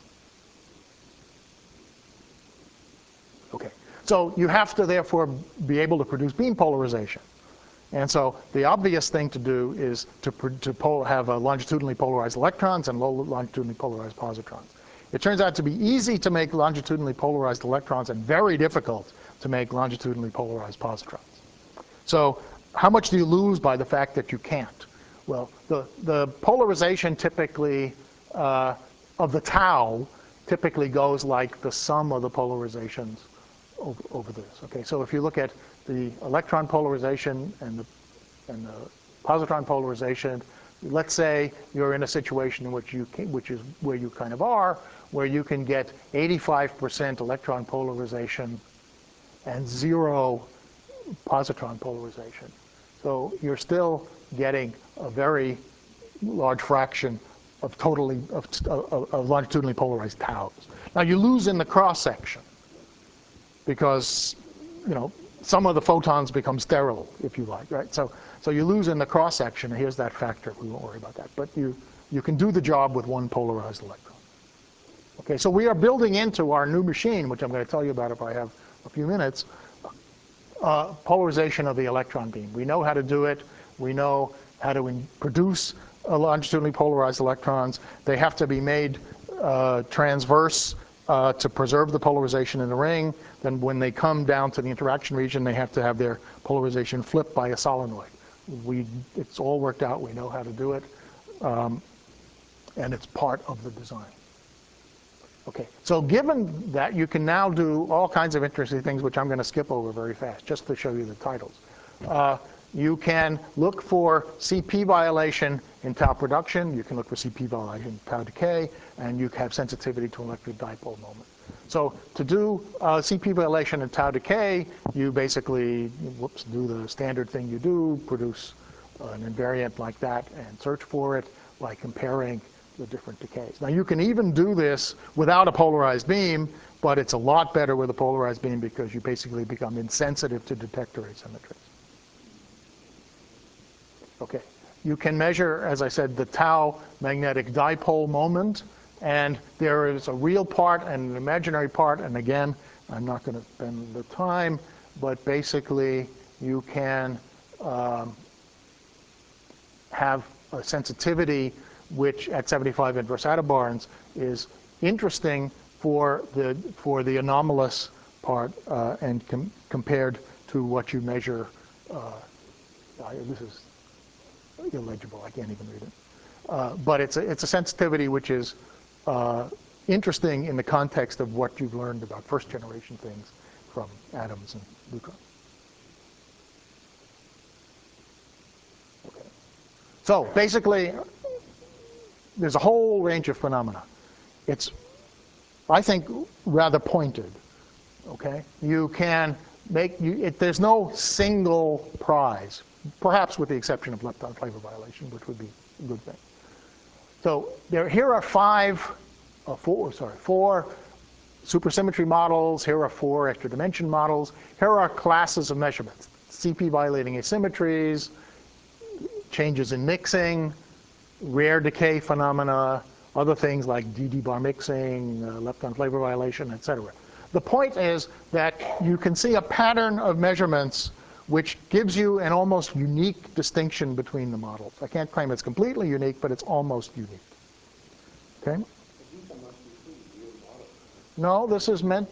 Okay, so you have to therefore be able to produce beam polarization. And so the obvious thing to do is to, to pol have a longitudinally polarized electrons and low longitudinally polarized positrons. It turns out to be easy to make longitudinally polarized electrons and very difficult to make longitudinally polarized positrons. So how much do you lose by the fact that you can't? Well, the, the polarization typically uh, of the tau typically goes like the sum of the polarizations over, over this. Okay, so if you look at the electron polarization and the, and the positron polarization, let's say you're in a situation in which you can, which is where you kind of are, where you can get eighty-five percent electron polarization and zero positron polarization. So you're still getting a very large fraction of totally of, of, of longitudinally polarized taus. Now you lose in the cross section because, you know, some of the photons become sterile, if you like, right? So, so you lose in the cross section. Here's that factor. We won't worry about that. But you, you can do the job with one polarized electron. Okay, so we are building into our new machine, which I'm going to tell you about if I have a few minutes, uh, polarization of the electron beam. We know how to do it. We know how to in produce uh, longitudinally polarized electrons. They have to be made uh, transverse Uh, to preserve the polarization in the ring. Then when they come down to the interaction region, they have to have their polarization flipped by a solenoid. We, it's all worked out. We know how to do it. Um, and it's part of the design. Okay, so given that, you can now do all kinds of interesting things, which I'm going to skip over very fast, just to show you the titles. Uh, you can look for C P violation in tau production. You can look for C P violation in tau decay. And you have sensitivity to electric dipole moment. So to do uh, C P violation in tau decay, you basically, whoops, do the standard thing you do, produce uh, an invariant like that, and search for it by comparing the different decays. Now, you can even do this without a polarized beam, but it's a lot better with a polarized beam because you basically become insensitive to detector asymmetries. Okay. You can measure, as I said, the tau magnetic dipole moment, and there is a real part and an imaginary part, and again, I'm not going to spend the time, but basically you can um, have a sensitivity which at seventy-five inverse atabarns is interesting for the for the anomalous part uh, and com compared to what you measure. Uh, this is illegible. I can't even read it. Uh, but it's a, it's a sensitivity which is uh, interesting in the context of what you've learned about first generation things from atoms and neutrons. Okay. So basically, there's a whole range of phenomena. It's, I think, rather pointed. Okay, you can make you. It, there's no single prize, perhaps with the exception of lepton flavor violation, which would be a good thing. So there, here are five, uh, four, sorry, four supersymmetry models. Here are four extra dimension models. Here are classes of measurements: C P violating asymmetries, changes in mixing, rare decay phenomena, other things like D D bar mixing, uh, lepton flavor violation, et cetera. The point is that you can see a pattern of measurements which gives you an almost unique distinction between the models. I can't claim it's completely unique, but it's almost unique. Okay? No, this is meant.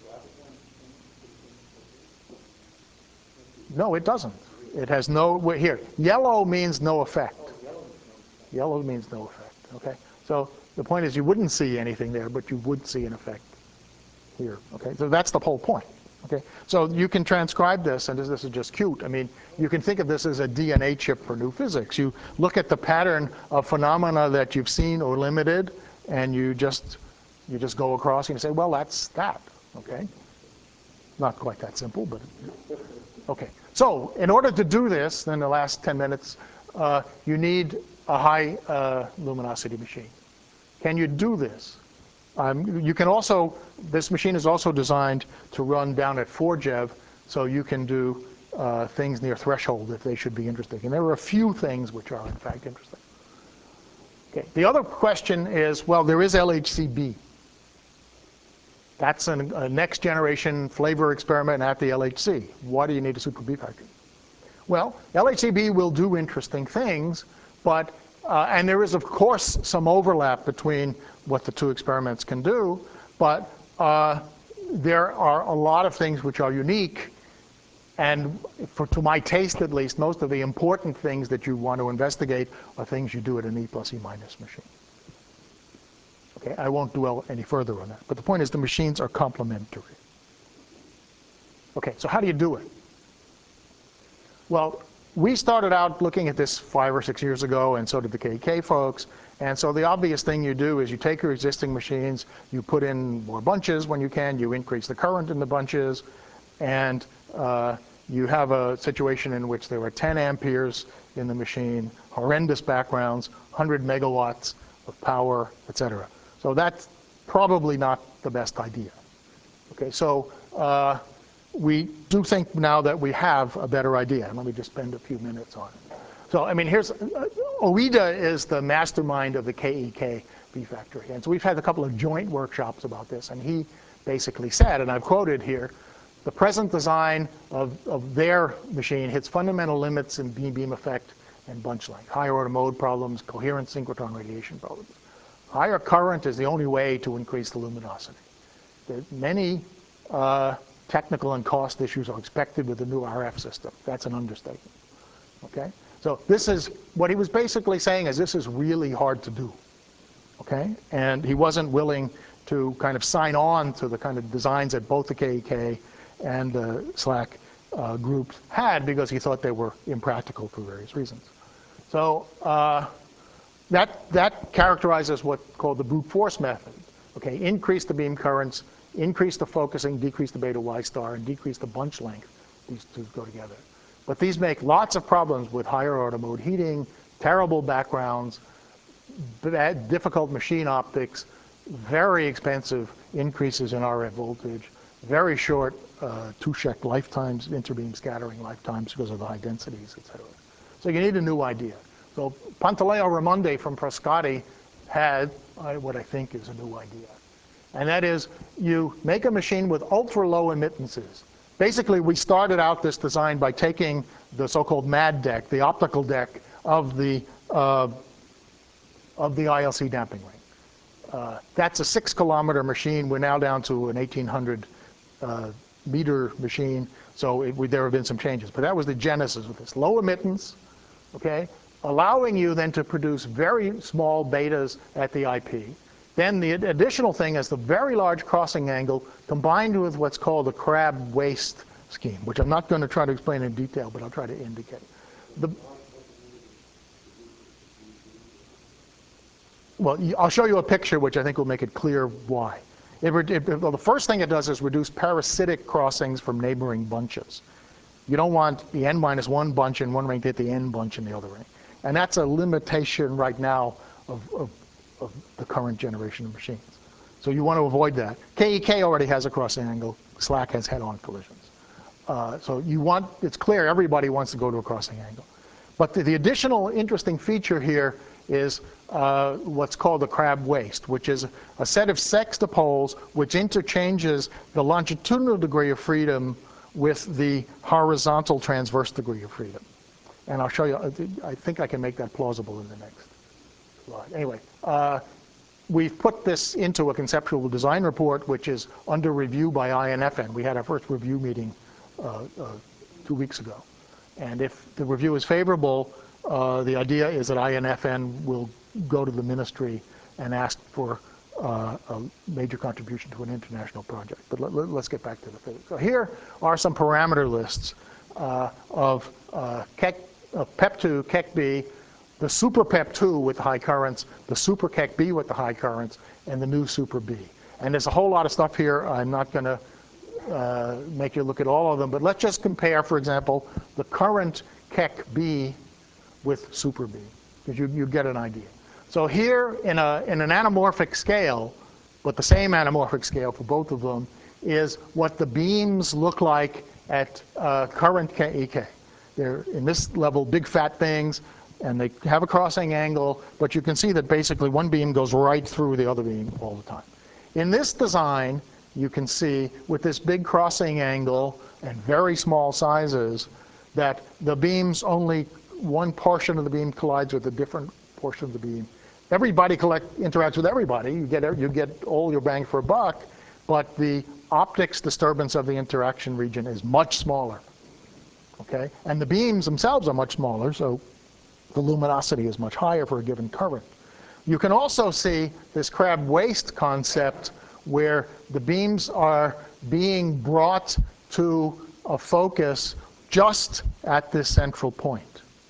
No, it doesn't. It has no, here, yellow means no effect. Yellow means no effect, okay? So the point is you wouldn't see anything there, but you would see an effect here, okay? So that's the whole point, okay? So you can transcribe this, and this, this is just cute. I mean, you can think of this as a D N A chip for new physics. You look at the pattern of phenomena that you've seen or limited, and you just, you just go across and you say, well, that's that, okay? Not quite that simple, but okay. So in order to do this, in the last ten minutes, uh, you need a high uh, luminosity machine. Can you do this? Um, you can also, this machine is also designed to run down at four GeV, so you can do uh, things near threshold if they should be interesting. And there are a few things which are in fact interesting. Okay. The other question is, well, there is L H C B. That's an, a next generation flavor experiment at the L H C. Why do you need a super B factor? Well, L H C B will do interesting things, but, uh, and there is, of course, some overlap between what the two experiments can do, but uh, there are a lot of things which are unique, and for, to my taste at least, most of the important things that you want to investigate are things you do at an E plus E minus machine. Okay, I won't dwell any further on that, but the point is the machines are complementary. Okay, so how do you do it? Well, we started out looking at this five or six years ago, and so did the K E K folks. And so the obvious thing you do is you take your existing machines, you put in more bunches when you can, you increase the current in the bunches, and uh, you have a situation in which there are ten amperes in the machine, horrendous backgrounds, one hundred megawatts of power, et cetera. So that's probably not the best idea. Okay, so uh, we do think now that we have a better idea, and let me just spend a few minutes on it. So, I mean, here's, uh, Oida is the mastermind of the K E K B factory. And so we've had a couple of joint workshops about this, and he basically said, and I've quoted here, the present design of, of their machine hits fundamental limits in beam-beam effect and bunch length, higher order mode problems, coherent synchrotron radiation problems. Higher current is the only way to increase the luminosity. There many uh, technical and cost issues are expected with the new R F system. That's an understatement. Okay? So this is, what he was basically saying is this is really hard to do, okay? And he wasn't willing to kind of sign on to the kind of designs that both the K E K and the SLAC uh, groups had because he thought they were impractical for various reasons. So uh, that, that characterizes what's called the brute force method. Okay, increase the beam currents, increase the focusing, decrease the beta Y star, and decrease the bunch length. These two go together. But these make lots of problems with higher order mode heating, terrible backgrounds, bad, difficult machine optics, very expensive increases in R F voltage, very short uh, two-Scheck lifetimes, interbeam scattering lifetimes because of the high densities, et cetera. So you need a new idea. So Pantaleo Raimondi from Frascati had uh, what I think is a new idea. And that is, you make a machine with ultra-low emittances. Basically, we started out this design by taking the so-called MAD deck, the optical deck of the, uh, of the I L C damping ring. Uh, that's a six kilometer machine. We're now down to an eighteen hundred uh, meter machine. So it, we, there have been some changes. But that was the genesis of this. Low emittance, okay, allowing you then to produce very small betas at the I P. Then the additional thing is the very large crossing angle combined with what's called the crab waist scheme, which I'm not going to try to explain in detail, but I'll try to indicate. The, well, I'll show you a picture which I think will make it clear why. It, it, well, the first thing it does is reduce parasitic crossings from neighboring bunches. You don't want the n minus one bunch in one ring to hit the n bunch in the other ring. And that's a limitation right now of, of, of the current generation of machines. So you want to avoid that. K E K already has a crossing angle. SLAC has head-on collisions. Uh, so you want, it's clear everybody wants to go to a crossing angle. But the, the additional interesting feature here is uh, what's called the crab waist, which is a set of sextipoles which interchanges the longitudinal degree of freedom with the horizontal transverse degree of freedom. And I'll show you, I think I can make that plausible in the next slide. Anyway, uh, we've put this into a conceptual design report, which is under review by I N F N. We had our first review meeting uh, uh, two weeks ago. And if the review is favorable, uh, the idea is that I N F N will go to the ministry and ask for uh, a major contribution to an international project. But let, let, let's get back to the physics. So here are some parameter lists uh, of uh, Keck, uh, P E P two, Keck B, the super P E P two with the high currents, the super Keck B with the high currents, and the new super B. And there's a whole lot of stuff here. I'm not going to uh, make you look at all of them, but let's just compare, for example, the current Keck B with super B, because you, you get an idea. So here in, a, in an anamorphic scale, but the same anamorphic scale for both of them, is what the beams look like at uh, current K E K. They're in this level big fat things, and they have a crossing angle, but you can see that basically one beam goes right through the other beam all the time. In this design, you can see with this big crossing angle and very small sizes that the beams only, one portion of the beam collides with a different portion of the beam. Everybody collect, interacts with everybody. You get, you get all your bang for a buck, but the optics disturbance of the interaction region is much smaller. Okay? And the beams themselves are much smaller, so the luminosity is much higher for a given current. You can also see this crab waist concept where the beams are being brought to a focus just at this central point.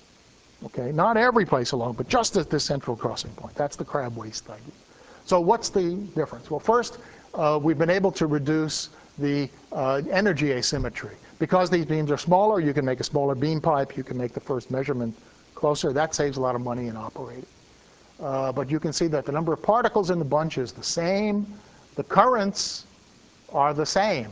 Okay, not every place along, but just at this central crossing point. That's the crab waist idea. So what's the difference? Well, first, uh, we've been able to reduce the uh, energy asymmetry. Because these beams are smaller, you can make a smaller beam pipe. You can make the first measurement closer. That saves a lot of money in operating. Uh, but you can see that the number of particles in the bunch is the same. The currents are the same.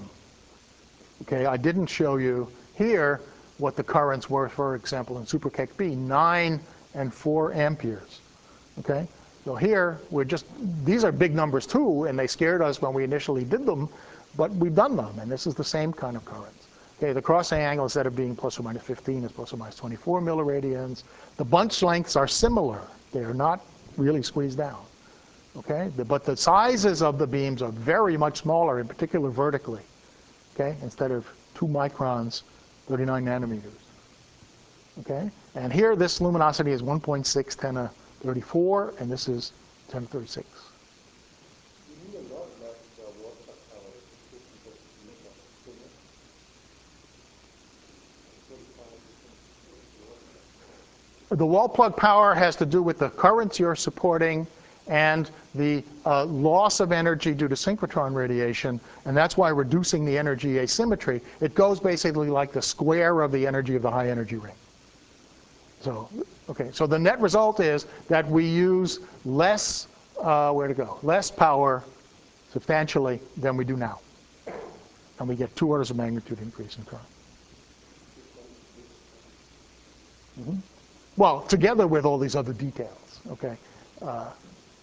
Okay, I didn't show you here what the currents were, for example, in Super Keck B, nine and four amperes. Okay, so here we're just, these are big numbers too, and they scared us when we initially did them, but we've done them, and this is the same kind of currents. Okay, the crossing angle, instead of being plus or minus fifteen, is plus or minus twenty-four milliradians. The bunch lengths are similar. They're not really squeezed down. Okay, but the sizes of the beams are very much smaller, in particular vertically. Okay, instead of two microns, thirty-nine nanometers. Okay, And here, this luminosity is one point six ten to thirty-four, and this is ten to thirty-six. You need a lot less uh, watt power to put the meter, isn't it? The wall plug power has to do with the currents you're supporting and the uh, loss of energy due to synchrotron radiation, and that's why reducing the energy asymmetry, it goes basically like the square of the energy of the high energy ring. So, okay, so the net result is that we use less, uh, where to go, less power substantially than we do now. And we get two orders of magnitude increase in current. Mm-hmm. Well, together with all these other details, okay? Uh,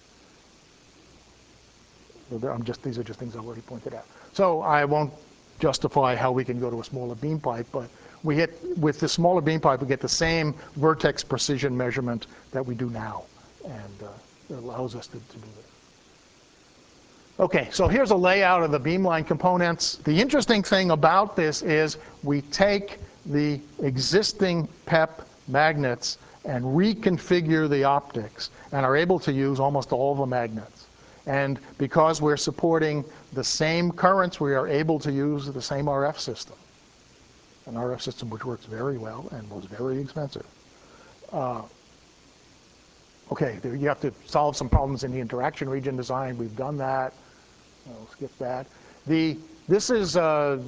so I'm just, these are just things I already pointed out. So I won't justify how we can go to a smaller beam pipe, but we hit, with the smaller beam pipe, we get the same vertex precision measurement that we do now. And uh, it allows us to, to do this. Okay, so here's a layout of the beamline components. The interesting thing about this is we take the existing P E P magnets and reconfigure the optics and are able to use almost all the magnets. And because we're supporting the same currents, we are able to use the same R F system. An R F system which works very well and was very expensive. Uh, okay, there, you have to solve some problems in the interaction region design. We've done that. I'll skip that. The, this is uh,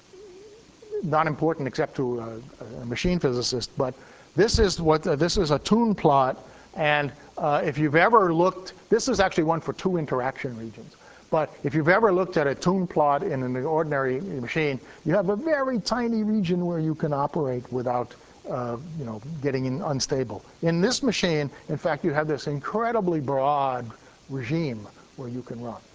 not important except to a, a machine physicist, but this is what uh, this is a tune plot, and uh, if you've ever looked, this is actually one for two interaction regions. But if you've ever looked at a tune plot in an ordinary machine, you have a very tiny region where you can operate without uh, you know, getting in unstable. In this machine, in fact, you have this incredibly broad regime where you can run.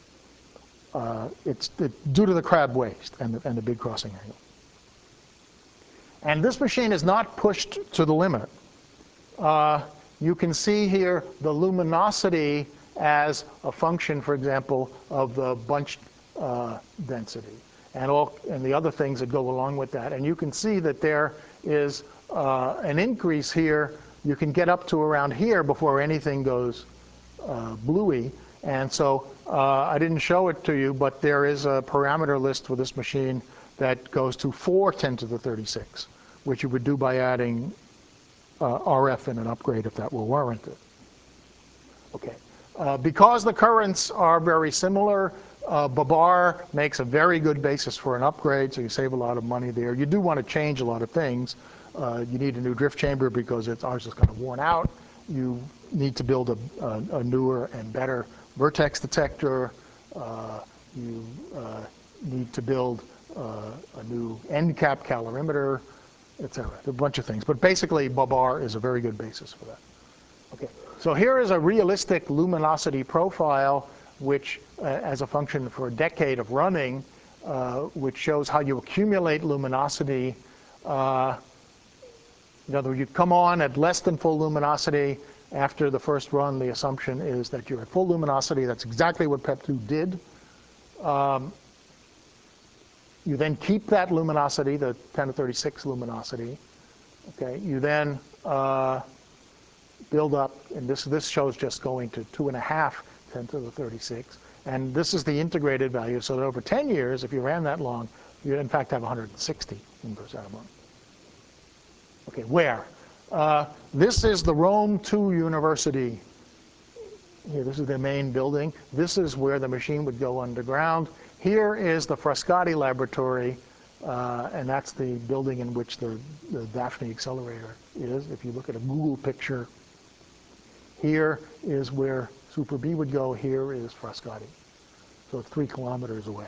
Uh, it's it, due to the crab waste and the, and the big crossing angle. And this machine is not pushed to the limit. Uh, you can see here the luminosity as a function, for example, of the bunch uh, density and all and the other things that go along with that. And you can see that there is uh, an increase here. You can get up to around here before anything goes uh, bluey. And so uh, I didn't show it to you, but there is a parameter list for this machine that goes to four ten to the thirty-six, which you would do by adding uh, R F in an upgrade if that were warranted. Okay. Uh, because the currents are very similar, uh, Babar makes a very good basis for an upgrade, so you save a lot of money there. You do want to change a lot of things. Uh, you need a new drift chamber because it's, ours is kind of worn out. You need to build a, a, a newer and better vertex detector. Uh, you uh, need to build uh, a new end cap calorimeter, et cetera. A bunch of things. But basically, Babar is a very good basis for that. Okay. So here is a realistic luminosity profile, which, uh, as a function for a decade of running, uh, which shows how you accumulate luminosity. Uh, in other words, you come on at less than full luminosity. After the first run, the assumption is that you're at full luminosity. That's exactly what P E P two did. Um, you then keep that luminosity, the ten to thirty-six luminosity. Okay. You then uh, build up, and this this shows just going to two and a half ten to the thirty-six, and this is the integrated value. So that over ten years, if you ran that long, you'd in fact have one hundred sixty inverse atomon. Okay, where? Uh, this is the Rome two University. Here, this is the main building. This is where the machine would go underground. Here is the Frascati laboratory, uh, and that's the building in which the, the Daphne accelerator is. If you look at a Google picture, here is where Super B would go. Here is Frascati. So it's three kilometers away.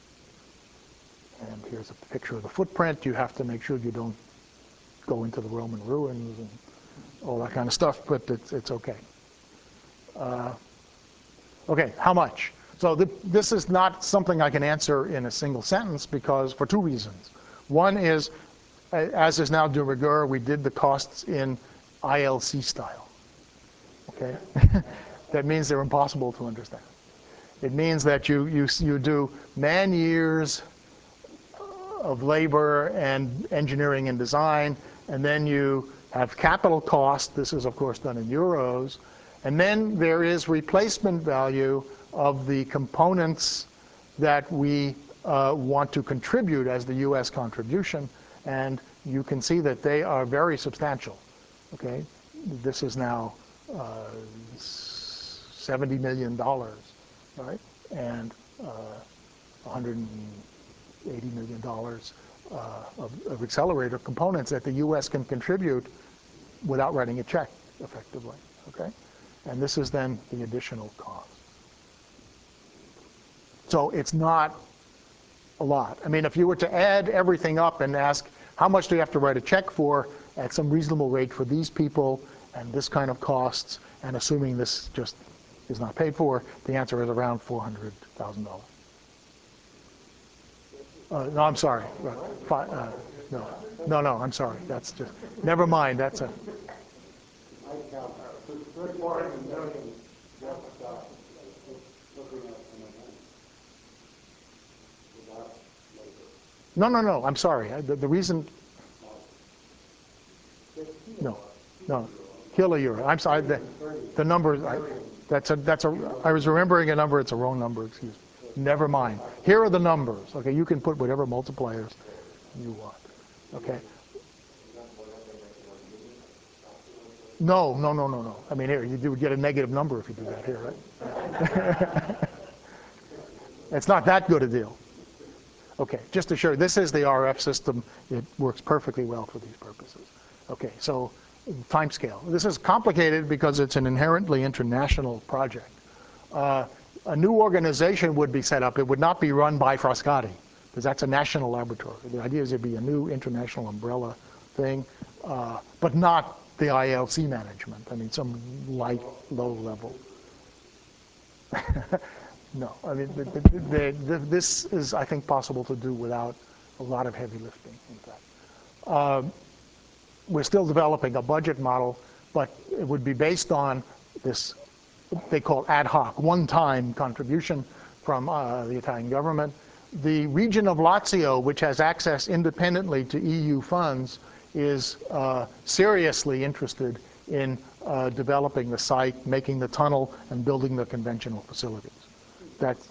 And here's a picture of the footprint. You have to make sure you don't go into the Roman ruins and all that kind of stuff, but it's, it's okay. Uh, okay, how much? So th this is not something I can answer in a single sentence because for two reasons. One is, as is now de rigueur, we did the costs in I L C style. Okay, that means they're impossible to understand. It means that you you you do man years of labor and engineering and design, and then you have capital cost. This is, of course, done in euros. And then there is replacement value of the components that we uh, want to contribute as the U S contribution. And you can see that they are very substantial. Okay, this is now uh, seventy million dollars, right? And uh, one hundred eighty million dollars uh, of, of accelerator components that the U S can contribute without writing a check, effectively. Okay, and this is then the additional cost. So it's not a lot. I mean, if you were to add everything up and ask, how much do you have to write a check for at some reasonable rate for these people and this kind of costs, and assuming this just is not paid for, the answer is around four hundred thousand dollars. Uh, no, I'm sorry. Five, uh, no, no, no, I'm sorry. That's just, never mind. That's a. No, no, no, I'm sorry. The, the reason, no, no, kilojoules. I'm sorry, the, the number, I, that's a, that's a, I was remembering a number, it's a wrong number, excuse me. Never mind. Here are the numbers, okay? You can put whatever multipliers you want, okay? No, no, no, no, no. I mean, here, you would get a negative number if you do that here, right? It's not that good a deal. Okay, just to show you, this is the R F system. It works perfectly well for these purposes. Okay, so time scale. This is complicated because it's an inherently international project. Uh, a new organization would be set up. It would not be run by Frascati, because that's a national laboratory. The idea is there'd be a new international umbrella thing, uh, but not the I L C management. I mean, some light, low level. No, I mean, the, the, the, the, this is, I think, possible to do without a lot of heavy lifting, in fact. Um, we're still developing a budget model, but it would be based on this, they call ad hoc, one-time contribution from uh, the Italian government. The region of Lazio, which has access independently to E U funds, is uh, seriously interested in uh, developing the site, making the tunnel, and building the conventional facilities. That's,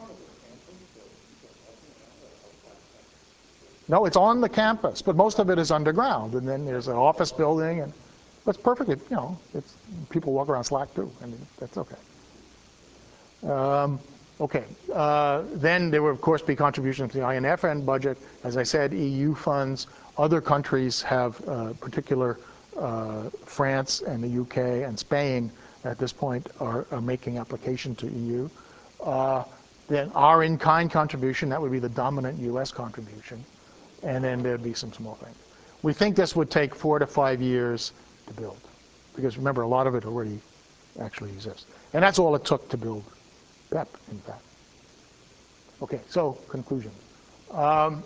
no, it's on the campus, but most of it is underground. And then there's an office building, and it's perfectly, you know, it's, people walk around slack too. I mean, that's okay. Um, okay, uh, then there will, of course, be contributions to the I N F N budget. As I said, E U funds. Other countries have uh, particular, uh, France and the U K and Spain at this point are, are making application to E U. Uh, then our in-kind contribution, that would be the dominant U S contribution. And then there'd be some small things. We think this would take four to five years to build. Because remember, a lot of it already actually exists. And that's all it took to build P E P, in fact. Okay, so conclusion. Um,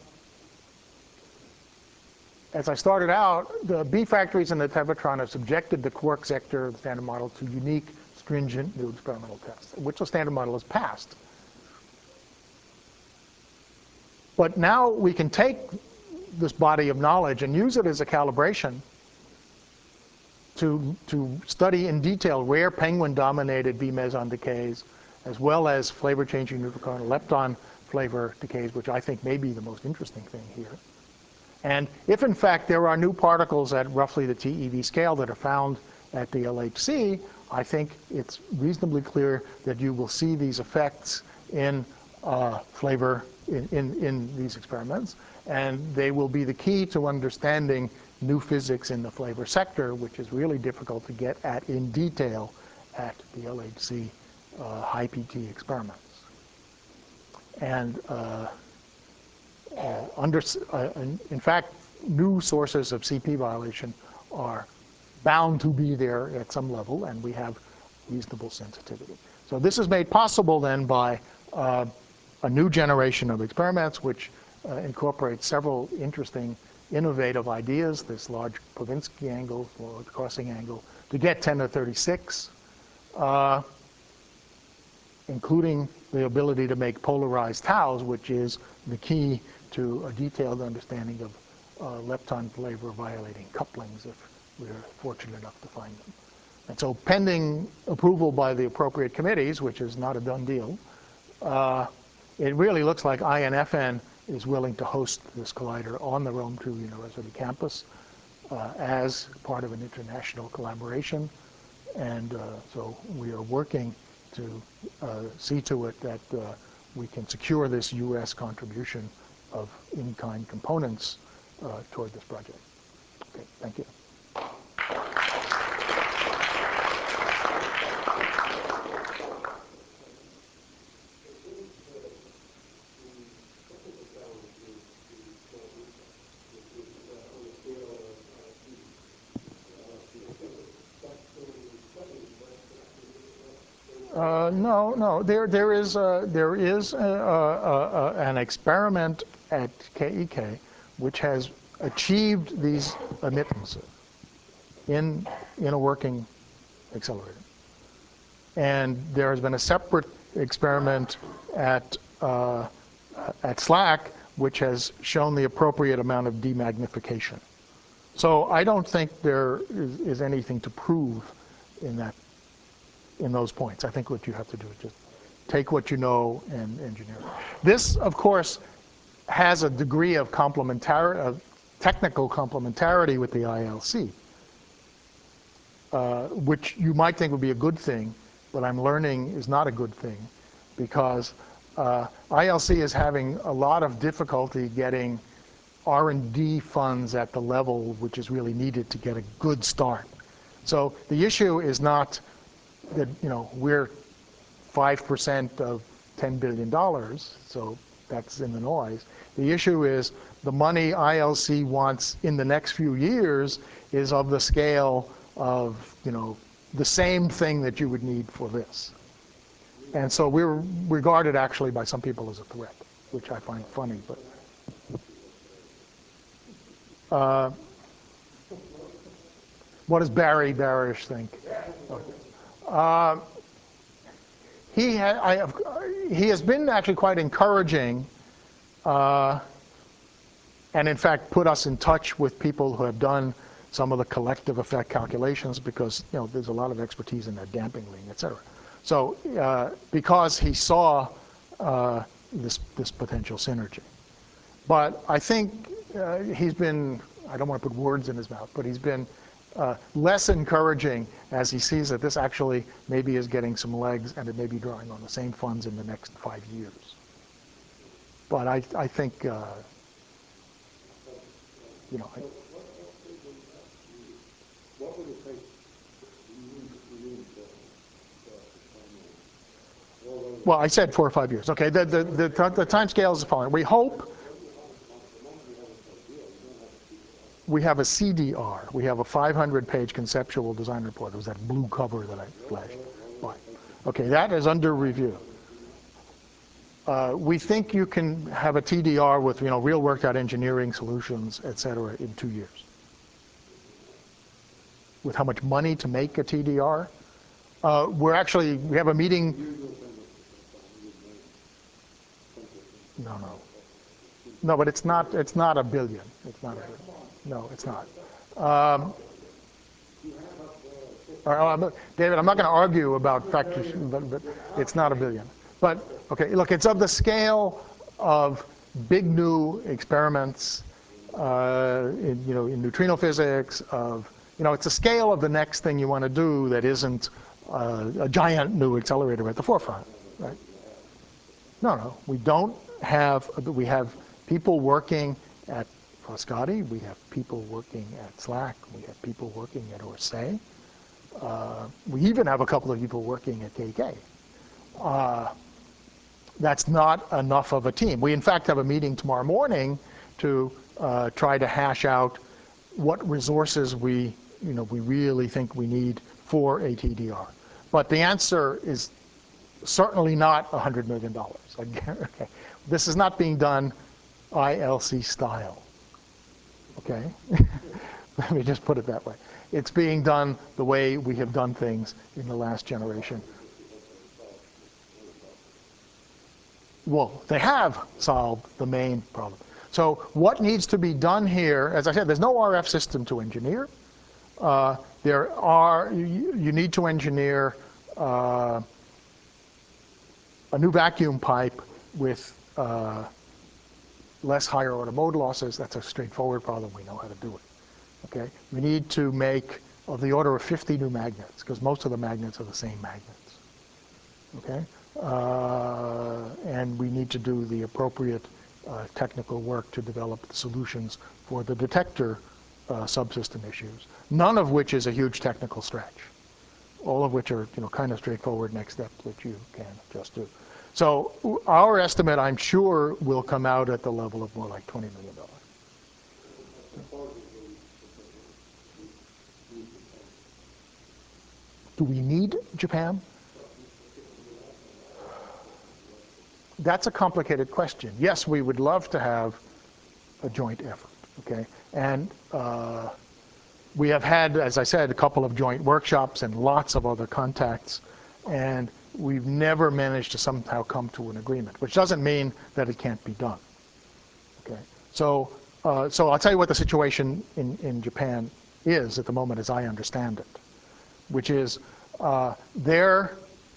as I started out, the B factories in the Tevatron have subjected the quark sector of the Standard Model to unique, stringent new experimental tests, which the Standard Model has passed. But now we can take this body of knowledge and use it as a calibration to, to study in detail rare penguin-dominated B meson decays, as well as flavor-changing neutral lepton flavor decays, which I think may be the most interesting thing here. And if, in fact, there are new particles at roughly the T E V scale that are found at the L H C, I think it's reasonably clear that you will see these effects in uh, flavor in, in, in these experiments. And they will be the key to understanding new physics in the flavor sector, which is really difficult to get at in detail at the L H C uh, high P T experiments. And uh, uh, under, uh, in, in fact, new sources of C P violation are bound to be there at some level, and we have reasonable sensitivity. So this is made possible then by uh, a new generation of experiments which uh, incorporate several interesting innovative ideas, this large Povinsky angle, or the crossing angle, to get ten to the thirty-six, uh, including the ability to make polarized taus, which is the key to a detailed understanding of uh, lepton flavor violating couplings if we are fortunate enough to find them. And so pending approval by the appropriate committees, which is not a done deal, uh, it really looks like I N F N is willing to host this collider on the Rome two University campus uh, as part of an international collaboration. And uh, so we are working to uh, see to it that uh, we can secure this U S contribution of in-kind components uh, toward this project. Okay, thank you. Uh, no, no. There, there is, a, there is a, a, a, an experiment at K E K which has achieved these emittances in in a working accelerator, and there has been a separate experiment at uh, at SLAC which has shown the appropriate amount of demagnification. So I don't think there is, is anything to prove in that. In those points. I think what you have to do is just take what you know and engineer it. This, of course, has a degree of complementarity, of technical complementarity with the I L C, uh, which you might think would be a good thing, but I'm learning is not a good thing, because uh, I L C is having a lot of difficulty getting R and D funds at the level which is really needed to get a good start. So the issue is not that, you know, we're five percent of ten billion dollars, so that's in the noise. The issue is the money I L C wants in the next few years is of the scale of, you know, the same thing that you would need for this. And so we're regarded actually by some people as a threat, which I find funny, but. Uh, what does Barry Barish think? Okay. Uh, he, ha I have, he has been actually quite encouraging, uh, and in fact put us in touch with people who have done some of the collective effect calculations, because, you know, there's a lot of expertise in that damping ring, et cetera. So uh, because he saw uh, this, this potential synergy. But I think uh, he's been, I don't want to put words in his mouth, but he's been Uh, less encouraging as he sees that this actually maybe is getting some legs and it may be drawing on the same funds in the next five years. But I, I think, uh, you know. I, what would it take well, I said four or five years. Okay, the, the, the, the time scale is the following. We hope we have a C D R. We have a five hundred page conceptual design report. It was that blue cover that I flashed by. Okay, that is under review. Uh, we think you can have a T D R with, you know, real worked out engineering solutions, et cetera, in two years. With how much money to make a T D R? Uh, we're actually, we have a meeting. No, no. No, but it's not, it's not a billion. It's not a billion. No, it's not. Um, uh, David, I'm not going to argue about factors, but, but it's not a billion. But, okay, look, it's of the scale of big new experiments uh, in, you know, in neutrino physics, of, you know, it's a scale of the next thing you want to do that isn't uh, a giant new accelerator at the forefront, right? No, no, we don't have, we have people working at Frascati, we have people working at SLAC, we have people working at Orsay. Uh, we even have a couple of people working at K K. Uh, that's not enough of a team. We, in fact, have a meeting tomorrow morning to uh, try to hash out what resources we, you know, we really think we need for a T D R. But the answer is certainly not one hundred million dollars. Okay. This is not being done I L C style. Okay? Let me just put it that way. It's being done the way we have done things in the last generation. Well, they have solved the main problem. So what needs to be done here, as I said, there's no R F system to engineer. Uh, there are, you, you need to engineer uh, a new vacuum pipe with uh, less higher order mode losses. That's a straightforward problem. We know how to do it. Okay? We need to make of the order of fifty new magnets, because most of the magnets are the same magnets. Okay? Uh, and we need to do the appropriate uh, technical work to develop solutions for the detector uh, subsystem issues, none of which is a huge technical stretch. All of which are, you know, kind of straightforward next steps that you can just do. So our estimate, I'm sure, will come out at the level of more like twenty million dollars. Do we need Japan? That's a complicated question. Yes, we would love to have a joint effort, okay? And uh, we have had, as I said, a couple of joint workshops and lots of other contacts, and we've never managed to somehow come to an agreement, which doesn't mean that it can't be done, okay? So, uh, so I'll tell you what the situation in, in Japan is at the moment as I understand it, which is uh, their,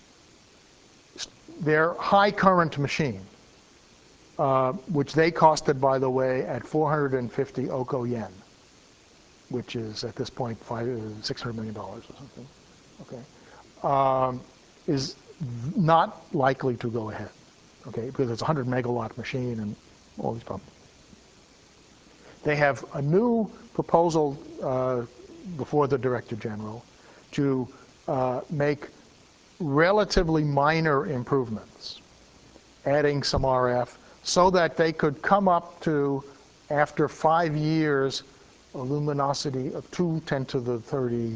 their high current machine, uh, which they costed, by the way, at four hundred fifty Oko yen, which is at this point five, six hundred million dollars or something, okay, um, is not likely to go ahead, okay, because it's a one hundred megawatt machine and all these problems. They have a new proposal uh, before the Director General to uh, make relatively minor improvements, adding some R F, so that they could come up to, after five years, a luminosity of two ten to the thirty-five.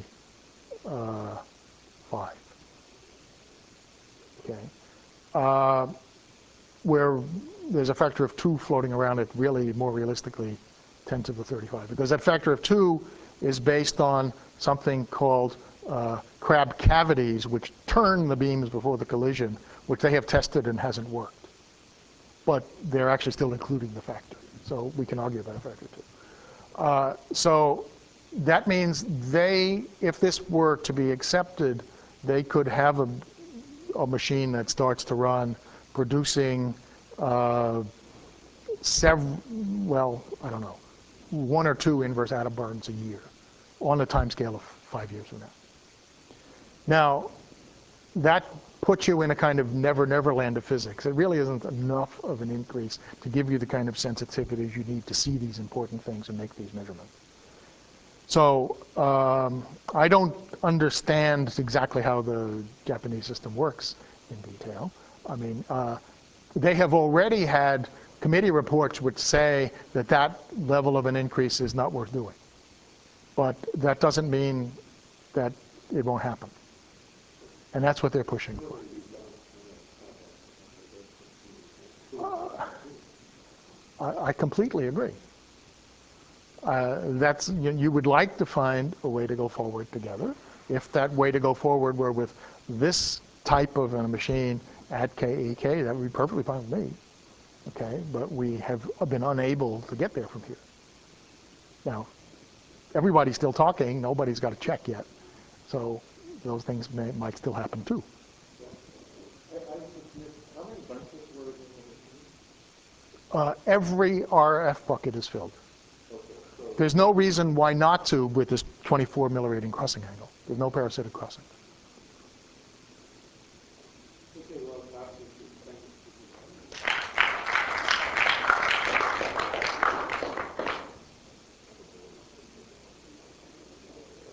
Okay, uh, where there's a factor of two floating around it, really more realistically ten to the thirty-five, because that factor of two is based on something called uh, Crab cavities, which turn the beams before the collision, which they have tested and hasn't worked. But they're actually still including the factor, so we can argue about a factor two. Uh, so that means they, if this were to be accepted, they could have a, a machine that starts to run producing uh, several, well, I don't know, one or two inverse atom burns a year on a time scale of five years from now. Now, that puts you in a kind of never, never land of physics. It really isn't enough of an increase to give you the kind of sensitivities you need to see these important things and make these measurements. So um, I don't understand exactly how the Japanese system works in detail. I mean, uh, they have already had committee reports which say that that level of an increase is not worth doing. But that doesn't mean that it won't happen. And that's what they're pushing for. Uh, I, I completely agree. Uh, that's, you, you would like to find a way to go forward together. If that way to go forward were with this type of a machine at K E K, that would be perfectly fine with me. Okay, but we have been unable to get there from here. Now, everybody's still talking. Nobody's got a check yet. So those things may, might still happen too. How many bunches were in the machine? Uh, every R F bucket is filled. There's no reason why not to with this twenty-four millirating crossing angle. There's no parasitic crossing.